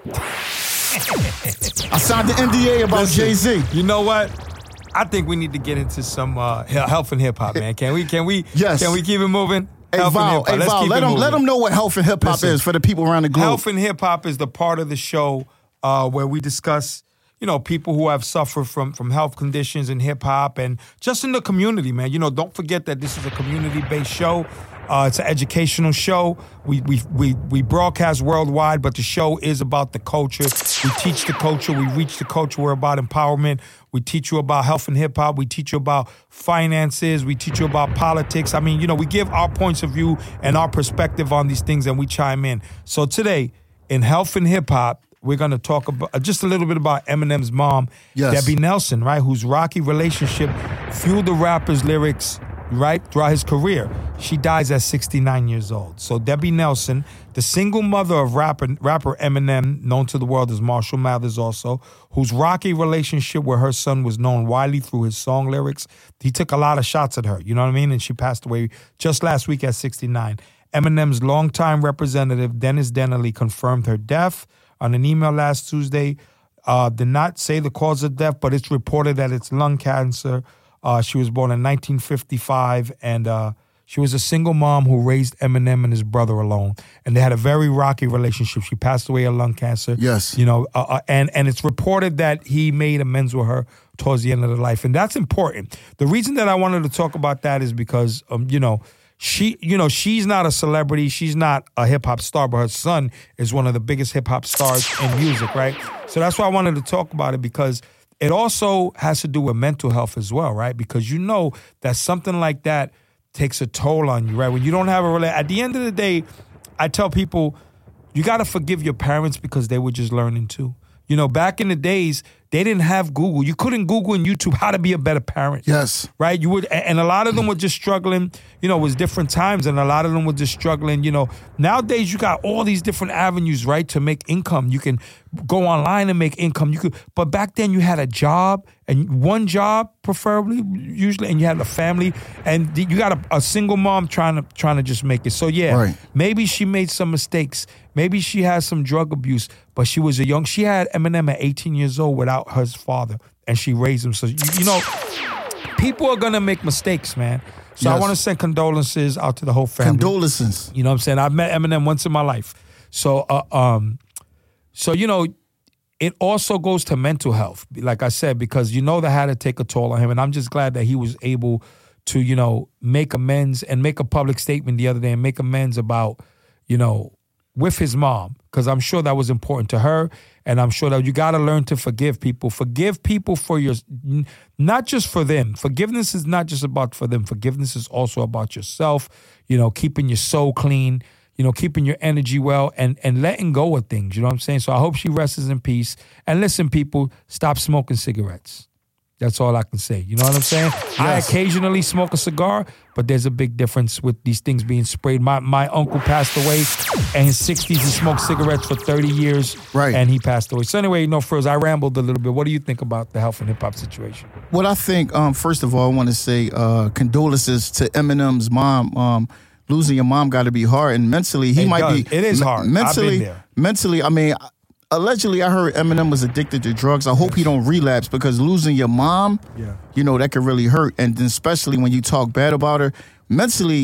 I signed the N D A about
Listen,
Jay-Z.
You know what? I think we need to get into some uh, health and hip hop, man. Can we? Can we?
Yes.
Can we keep it moving?
Hey,
Health and
Val,
hip-hop.
hey,
Let's
Val,
keep
let
it
them,
moving.
let them know what health and hip-hop
Listen,
is for the people around the globe.
Health and hip hop is the part of the show uh, where we discuss, you know, people who have suffered from from health conditions in hip hop and just in the community, man. You know, don't forget that this is a community-based show. Uh, it's an educational show. We we we we broadcast worldwide, but the show is about the culture. We teach the culture. We reach the culture. We're about empowerment. We teach you about health and hip hop. We teach you about finances. We teach you about politics. I mean, you know, we give our points of view and our perspective on these things, and we chime in. So today, in health and hip hop, we're going to talk about just a little bit about Eminem's mom,
Yes.
Debbie Nelson, right? Whose rocky relationship fueled the rapper's lyrics, right, throughout his career. She dies at sixty-nine years old. So Debbie Nelson, the single mother of rapper, rapper Eminem, known to the world as Marshall Mathers also, whose rocky relationship with her son was known widely through his song lyrics. He took a lot of shots at her, you know what I mean? And she passed away just last week at sixty-nine. Eminem's longtime representative, Dennis Dennerly, confirmed her death on an email last Tuesday. Uh, did not say the cause of death, but it's reported that it's lung cancer. Uh, she was born in nineteen fifty-five, and uh, she was a single mom who raised Eminem and his brother alone. And they had a very rocky relationship. She passed away of lung cancer.
Yes.
You know, uh, uh, and, and it's reported that he made amends with her towards the end of her life. And that's important. The reason that I wanted to talk about that is because, um, you know, She, you know, she's not a celebrity. She's not a hip hop star, but her son is one of the biggest hip hop stars in music, right? So that's why I wanted to talk about it, because it also has to do with mental health as well, right? Because you know that something like that takes a toll on you, right? When you don't have a relate. At the end of the day, I tell people, you got to forgive your parents because they were just learning too. You know, back in the days, they didn't have Google. You couldn't Google and YouTube how to be a better parent.
Yes.
Right? You would, and a lot of them were just struggling. You know, it was different times, and a lot of them were just struggling. You know, nowadays you got all these different avenues, right, to make income. You can go online and make income. You could, but back then you had a job, and one job preferably, usually, and you had a family, and you got a, a single mom trying to trying to just make it. So yeah,
Right.
maybe she made some mistakes. Maybe she has some drug abuse, but she was a young. She had Eminem at eighteen years old without her father, and she raised him. So you, you know, people are gonna make mistakes, man. So I
Yes.
want to send condolences out to the whole family.
Condolences.
You know what I'm saying? I've met Eminem once in my life. So, uh, um, so you know, it also goes to mental health, like I said, because you know that had to take a toll on him, and I'm just glad that he was able to, you know, make amends and make a public statement the other day and make amends about, you know, with his mom, because I'm sure that was important to her, and I'm sure that you got to learn to forgive people. Forgive people for your, not just for them. Forgiveness is not just about for them. Forgiveness is also about yourself, you know, keeping your soul clean, you know, keeping your energy well, and, and letting go of things, you know what I'm saying? So I hope she rests in peace. And listen, people, stop smoking cigarettes. That's all I can say. You know what I'm saying? I occasionally smoke a cigar, but there's a big difference with these things being sprayed. My my uncle passed away in his sixties. He smoked cigarettes for thirty years,
Right.
and he passed away. So anyway, no frills. I rambled a little bit. What do you think about the health and hip hop situation?
What I think, um, first of all, I want to say uh, condolences to Eminem's mom. Um, losing your mom got to be hard, and mentally, he
It
might
does.
be.
It is
me-
hard. I've been
Mentally,
there.
mentally, I mean, allegedly, I heard Eminem was addicted to drugs. I hope he don't relapse, because losing your mom,
Yeah.
you know, that could really hurt, and then especially when you talk bad about her, mentally,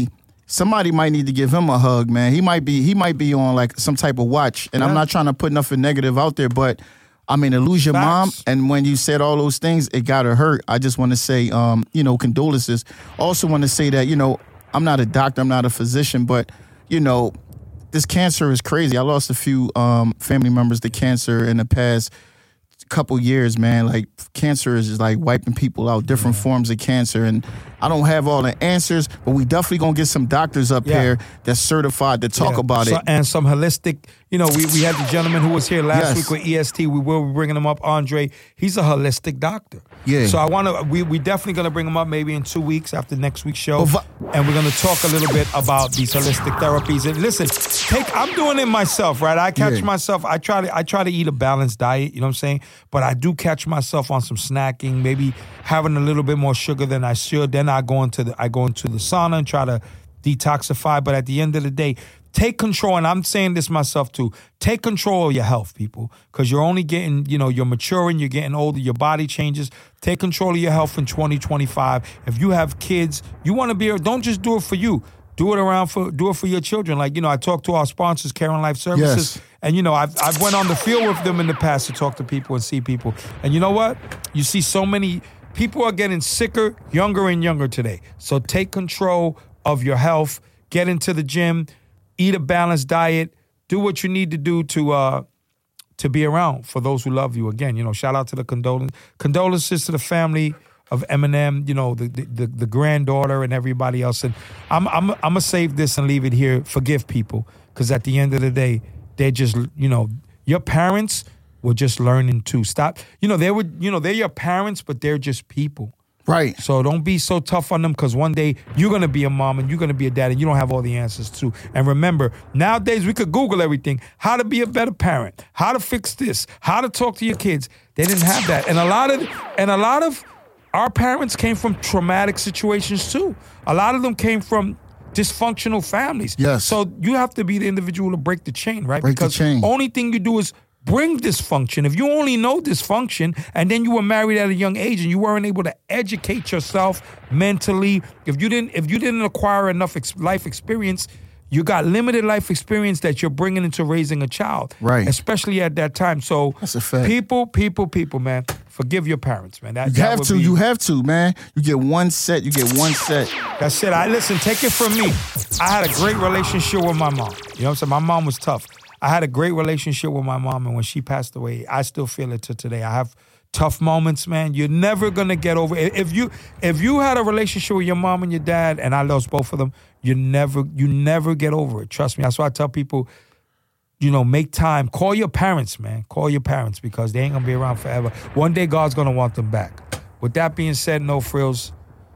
somebody might need to give him a hug, man. He might be he might be on like some type of watch. And
Yeah.
I'm not trying to put nothing negative out there, but I mean, to lose your mom,
Facts.
and when you said all those things, it got her hurt. I just want to say, um, you know, condolences. Also want to say that, you know, I'm not a doctor, I'm not a physician, but, you know, this cancer is crazy. I lost a few um, family members to cancer in the past couple years, man. Like, cancer is just like wiping people out, different forms of cancer. And I don't have all the answers, but we definitely gonna get some doctors up
Yeah.
here that's certified to talk
Yeah.
about
So-
it.
And some holistic, you know, we, we had the gentleman who was here last
Yes.
week with E S T. We will be bringing him up, Andre. He's a holistic doctor.
Yeah.
So I want to, we we definitely going to bring him up maybe in two weeks after next week's show.
But va-
and we're going to talk a little bit about these holistic therapies. And listen, take, I'm doing it myself, right? I catch
Yeah.
myself, I try to I try to eat a balanced diet, you know what I'm saying? But I do catch myself on some snacking, maybe having a little bit more sugar than I should. Then I go into the I go into the sauna and try to detoxify. But at the end of the day, take control, and I'm saying this myself too, take control of your health, people, because you're only getting, you know, you're maturing, you're getting older, your body changes. Take control of your health in twenty twenty-five. If you have kids, you want to be, don't just do it for you. Do it around for, do it for your children. Like, you know, I talked to our sponsors, Caring Life Services,
Yes.
and, you know, I've, I've went on the field with them in the past to talk to people and see people. And you know what? You see so many, people are getting sicker, younger and younger today. So take control of your health, get into the gym, eat a balanced diet, do what you need to do to uh, to be around for those who love you. Again, you know, shout out to the condolence, condolences to the family of Eminem, you know, the, the the granddaughter and everybody else. And I'm I'm I'm gonna save this and leave it here. Forgive people, because at the end of the day, they're just, you know, your parents were just learning to stop. You know, they were, you know, they're your parents, but they're just people.
Right.
So don't be so tough on them, because one day you're going to be a mom and you're going to be a dad and you don't have all the answers too. And remember, nowadays we could Google everything. How to be a better parent, how to fix this, how to talk to your kids. They didn't have that. And a lot of and a lot of our parents came from traumatic situations too. A lot of them came from dysfunctional families.
Yes.
So you have to be the individual to break the chain, right?
Break the
because
chain.
only thing you do is bring dysfunction. If you only know dysfunction and then you were married at a young age and you weren't able to educate yourself mentally, if you didn't if you didn't acquire enough ex- life experience, you got limited life experience that you're bringing into raising a child.
Right.
Especially at that time. So
That's a fact.
people, people, people, man, forgive your parents, man. That,
You
that
have
would
to,
be-
you have to, man. You get one set, you get one set.
That's it. I listen, take it from me. I had a great relationship with my mom. You know what I'm saying? My mom was tough. I had a great relationship with my mom, and when she passed away, I still feel it to today. I have tough moments, man. You're never gonna get over it. If you if you had a relationship with your mom and your dad, and I lost both of them, you never you never get over it. Trust me. That's why I tell people, you know, make time. Call your parents, man. Call your parents, because they ain't gonna be around forever. One day God's gonna want them back. With that being said, no frills.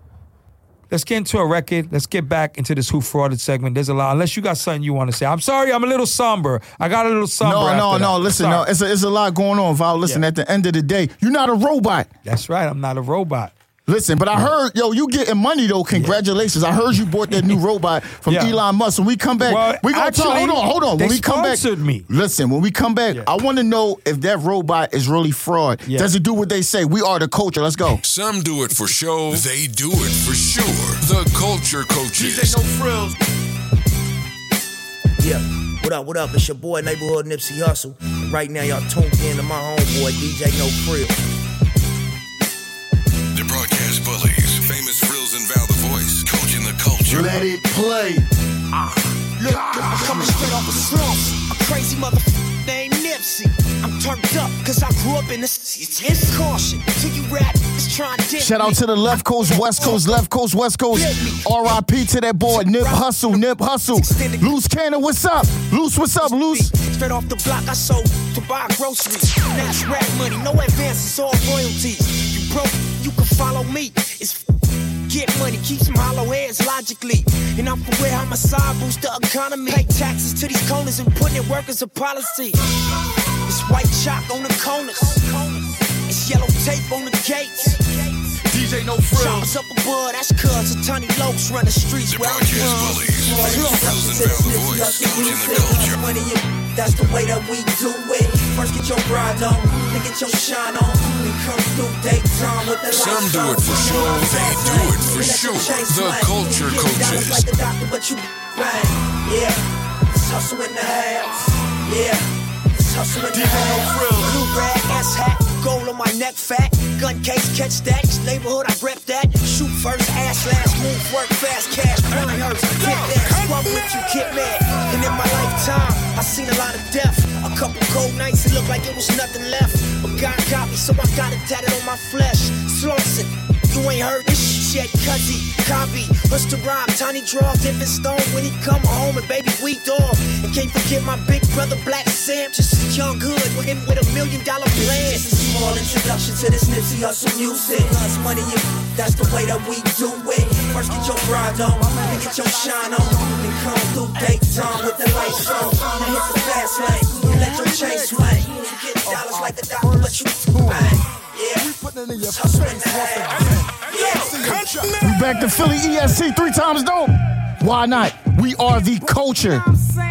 Let's get into a record. Let's get back into this Who Frauded segment. There's a lot. Unless you got something you want to say. I'm sorry, I'm a little somber. I got a little somber.
No, no,
after
no.
that.
Listen,
Sorry.
no. It's a, it's a lot going on, Val. Listen,
Yeah.
at the end of the day, you're not a robot.
That's right. I'm not a robot.
Listen, but I heard, yo, you getting money though. Congratulations. I heard you bought that new robot from
Yeah.
Elon Musk. When we come back,
Well,
we gonna talk.
actually,
Hold on, hold on. When
they
we come back,
sponsored me.
Listen, when we come back,
Yeah.
I want to know if that robot is really fraud.
Yeah.
Does it do what they say? We are the culture. Let's go.
Some do it for show, they do it for sure. The Culture Coaches.
No frills.
Yeah, what up, what up? It's your boy, Neighborhood Nipsey Hussle. And right now, y'all tuned in to my homeboy, D J No Frills.
The broadcast bullies, famous Frills and Val the Voice, coaching the culture.
Let it play.
Look, I'm coming straight off the slumps. A crazy motherfucker named Nipsey. I'm turned up cause I grew up in the it's caution. Till you rap, it's trying to
Shout out to the left coast, west coast, left coast, west coast. R I P to that boy, Nip Hustle, Nip Hustle. Loose Cannon, what's up? Loose, what's up, Loose?
Straight off the block, I sold to buy groceries. Now it's rap money, no advances, all royalties. You broke, you can follow me. It's get money, keep some hollow heads logically. And I'm aware homicide boost the economy. Pay taxes to these corners and put in work as a policy. It's white chalk on the corners. It's yellow tape on the gates.
D J No Frills.
Choppers up above, that's cuz of Tony Lokes run the streets where I'm from. That's the way that we do it. First get your grind on, then get your shine on, then come through daytime with the lights on.
Some do it for show, they do it for sure. The Culture Coaches.
Like the doctor, but you bang. Yeah, it's hustle in the house. Yeah, it's hustle in the house. Blue rag, ass hat, gold on my neck fat. Gun case, catch that. Neighborhood, I rep that. Shoot first, ass last, move, work fast, cash, burn hurts. Get that, squad with you, get mad. And in my lifetime, I seen a lot of death. A couple cold nights, it looked like it was nothing left. But God got me, so I got it tatted on my flesh. Slauson, you ain't heard this shit, cuzzy, copy. What's the rhyme? Tiny draw, different stone when he come home and baby we dog. And can't forget my big brother Black Sam, just a young hood with him with a million dollar plan. Just a small introduction to this Nipsey Hussle music. Plus money, and that's the way that we do it. First get your grind on, then get your shine on, then come through daytime with the lights on. Then hit the fast lane, let your chain swing. You get dollars like the doctor, but you bang. Yeah, we putting it in your hustle in the head.
We back to Philly E S C three times dope. Why not? We are the culture.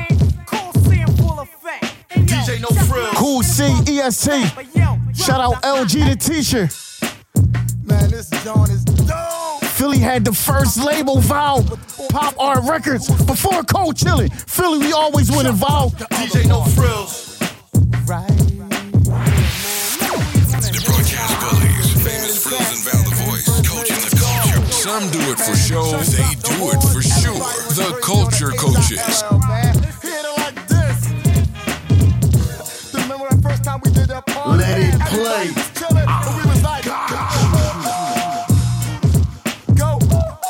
D J No Frills.
Cool C, E S T. Shout out L G the teacher.
Man, this joint is dope.
Philly had the first label, Vow, Pop Art Records. Before Cold Chillin', Philly, we always went involved.
D J No Frills.
Right.
The broadcast bullies, famous Frills and Val the Voice, coaching the culture.
Some do it for show, they do it for sure. The Culture Coaches.
Remember that first time we did that party?
Let it play.
We was like, go.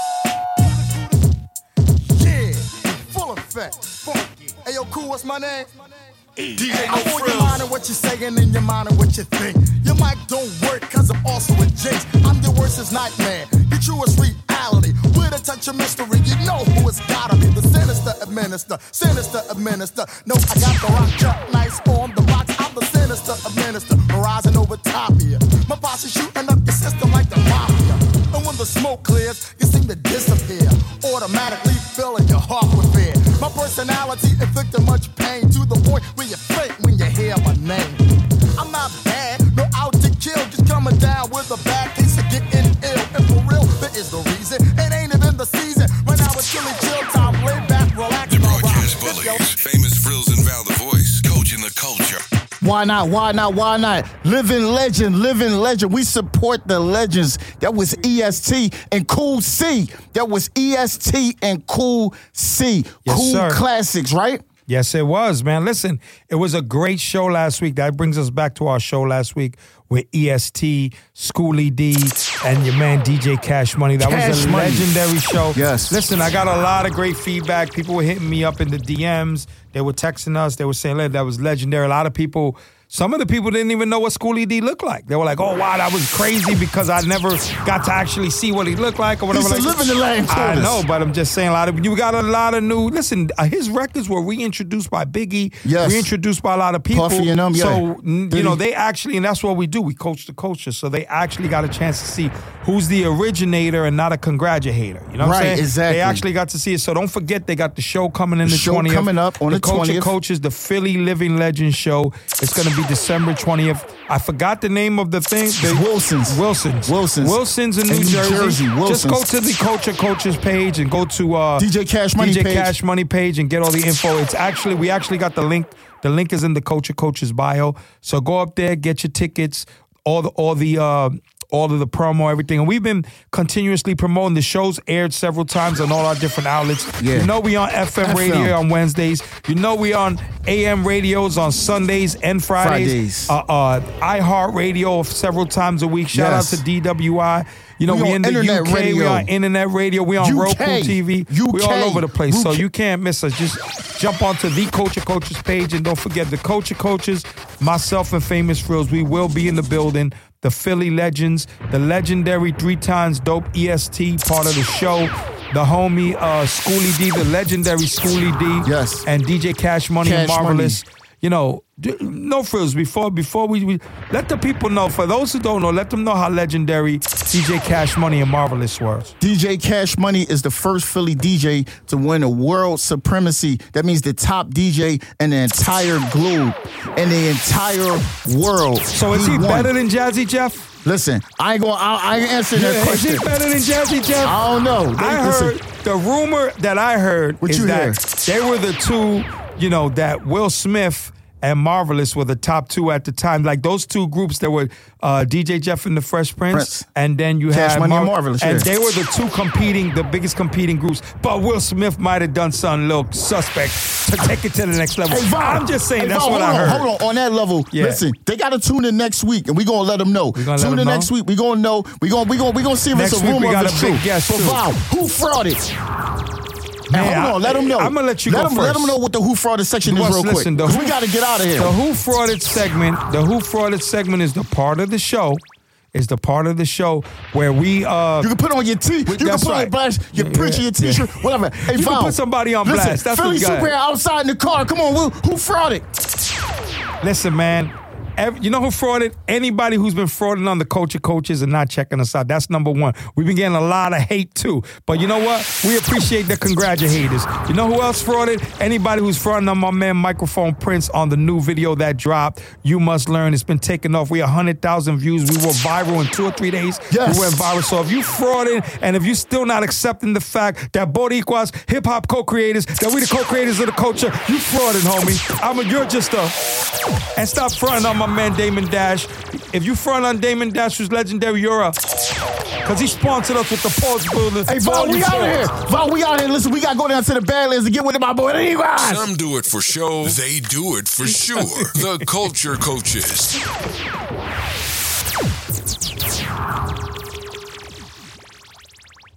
Yeah, full effect, funky. Hey yo, cool, what's my name? D J No Frills. I want your mind and what you're saying and your mind and what you think. Your mic don't work cause I'm also a jinx. I'm your worstest nightmare, your truest reality. With a touch of mystery, you know who it's gotta be. The sinister administer, sinister administer. No, I got the rock chuck, nice form, the rocks. I'm the sinister administer, rising over top of you. My posse shooting up your system like the mafia. And when the smoke clears, you seem to disappear. Automatically filling your heart with fear. My personality inflicted much pain to the point where you faint when you hear my name. I'm not bad, no out to kill, just coming down with a bad case of getting ill. And for real, there is no reason. It ain't even the season. Right now it's chilly chill time, lay back, relax.
The broadcast bullies, famous Frills and Val the Voice, coaching the culture.
Why not? Why not? Why not? Living legend, living legend. We support the legends. That was E S T and Cool C. That was E S T and Cool C.
Yes,
cool
sir.
classics, right?
Yes, it was, man. Listen, it was a great show last week. That brings us back to our show last week with E S T, Schoolie D, and your man D J Cash Money. That
Cash
was a
Money.
legendary show.
Yes.
Listen, I got a lot of great feedback. People were hitting me up in the D Ms. They were texting us. They were saying, that was legendary. A lot of people... Some of the people didn't even know what Schoolie D looked like. They were like, oh, wow, that was crazy because I never got to actually see what he looked like or whatever.
He's
like,
living the land
I
tortoise.
know, but I'm just saying a lot of, you got a lot of new, listen, uh, his records were reintroduced by Biggie,
Yes.
reintroduced by a lot of people.
Puffy and them, yeah.
So, n- you know,
Diddy.
they actually, and that's what we do, we coach the culture. So they actually got a chance to see who's the originator and not a congratulator. You know what
Right,
I'm saying?
exactly.
They actually got to see it. So don't forget, they got the show coming in
The
the,
show
twentieth.
coming up on the
Culture
twentieth.
Coaches, the Philly Living Legends show. It's going to be December twentieth. I forgot the name of the thing. The,
Wilson's.
Wilson's.
Wilson's.
Wilson's in New,
In New
Jersey.
Jersey,
Just go
Wilson's.
to the Culture Coaches page and go to uh,
D J Cash Money
D J
page.
Cash Money page and get all the info. It's actually, we actually got the link. The link is in the Culture Coaches bio. So go up there, get your tickets, all the, all the, uh, all of the promo, everything. And we've been continuously promoting. The show's aired several times on all our different outlets.
Yeah.
You know we on F M
F M.
radio on Wednesdays. You know we on A M radios on Sundays and Fridays.
Fridays.
Uh, uh, iHeart Radio several times a week. Shout
Yes.
out to D W I. You know,
We
we,
on
in the
internet
U K, we
radio.
on internet radio, we on
U
Roku
K.
T V,
U
we all
K.
over the place. So
U K.
you can't miss us. Just jump onto the Culture Coaches page and don't forget the Culture Coaches, myself and Famous Frills. We will be in the building. The Philly Legends, the legendary three times dope E S T part of the show. The homie uh, Schoolie D, the legendary Schoolie D.
Yes.
And D J Cash Money and
Cash
Marvelous.
Money.
you know, no frills. Before before we, we let the people know. For those who don't know, let them know how legendary D J Cash Money and Marvelous was.
D J Cash Money is the first Philly D J to win a world supremacy. That means the top D J in the entire globe, in the entire world.
So is he, he better than Jazzy Jeff?
Listen, I ain't going. I ain't answering that
yeah,
question.
Is he better than Jazzy Jeff?
I don't know. They,
I heard
listen.
the rumor that I heard
what
is
you
that
hear?
they were the two. You know that Will Smith and Marvelous were the top two at the time. Like those two groups that were uh, D J Jeff and the Fresh Prince,
Prince.
and then you
Cash
had
Money
Mar-
and Marvelous,
and
yeah.
they were the two competing, the biggest competing groups. But Will Smith might have done something little suspect to take it to the next level.
Hey, Val,
I'm just saying
hey,
that's
Val,
what
hold
I
on,
heard.
Hold on, on that level.
Yeah.
Listen, they got to tune in next week, and we gonna let them know.
We gonna
tune
let
in
them
next
know?
week. We gonna know. We gonna we gonna we gonna see if
Next
it's a
week we
rumor
got
of it's
a big
true.
guest,
But
too.
Val, who frauded?
Man,
Now, hold on,
I-
let them know.
I'm gonna let you
let
go
them,
first.
Let them know what the who frauded section
Well,
is real
listen,
quick.
the
'Cause
who-
we got to get out of here.
The Who Frauded segment, the Who Frauded segment is the part of the show, is the part of the show where we uh
You can put on your T. You can
that's
put on
right.
your blast, your
Yeah,
preacher, your
yeah.
T-shirt, whatever. Hey,
You can
Val,
put somebody on
listen,
blast. That's
Philly
what you got.
Superhero outside in the car. Come on, Will. Who frauded?
Listen, man. Every, you know who frauded? Anybody who's been frauding on the Culture Coaches and not checking us out. That's number one. We've been getting a lot of hate too. But you know what? We appreciate the congratulators. You know who else frauded? Anybody who's frauding on my man Microphone Prince on the new video that dropped. You Must Learn. It's been taken off. We one hundred thousand views. We were viral in two or three days.
Yes.
We went viral. So if you frauded and if you still not accepting the fact that Boricuas, hip-hop co-creators, that we the co-creators of the culture, you frauded, homie. I'm a, you're just a... And stop fronting on my man Damon Dash. If you front on Damon Dash, who's legendary, you're a... Because he sponsored us with the Pulse Builder.
Hey, Val, we out of here. Val, we out here. Listen, we got to go down to the Badlands and get with my boy.
Some do it for show. They do it for sure. The Culture Coaches.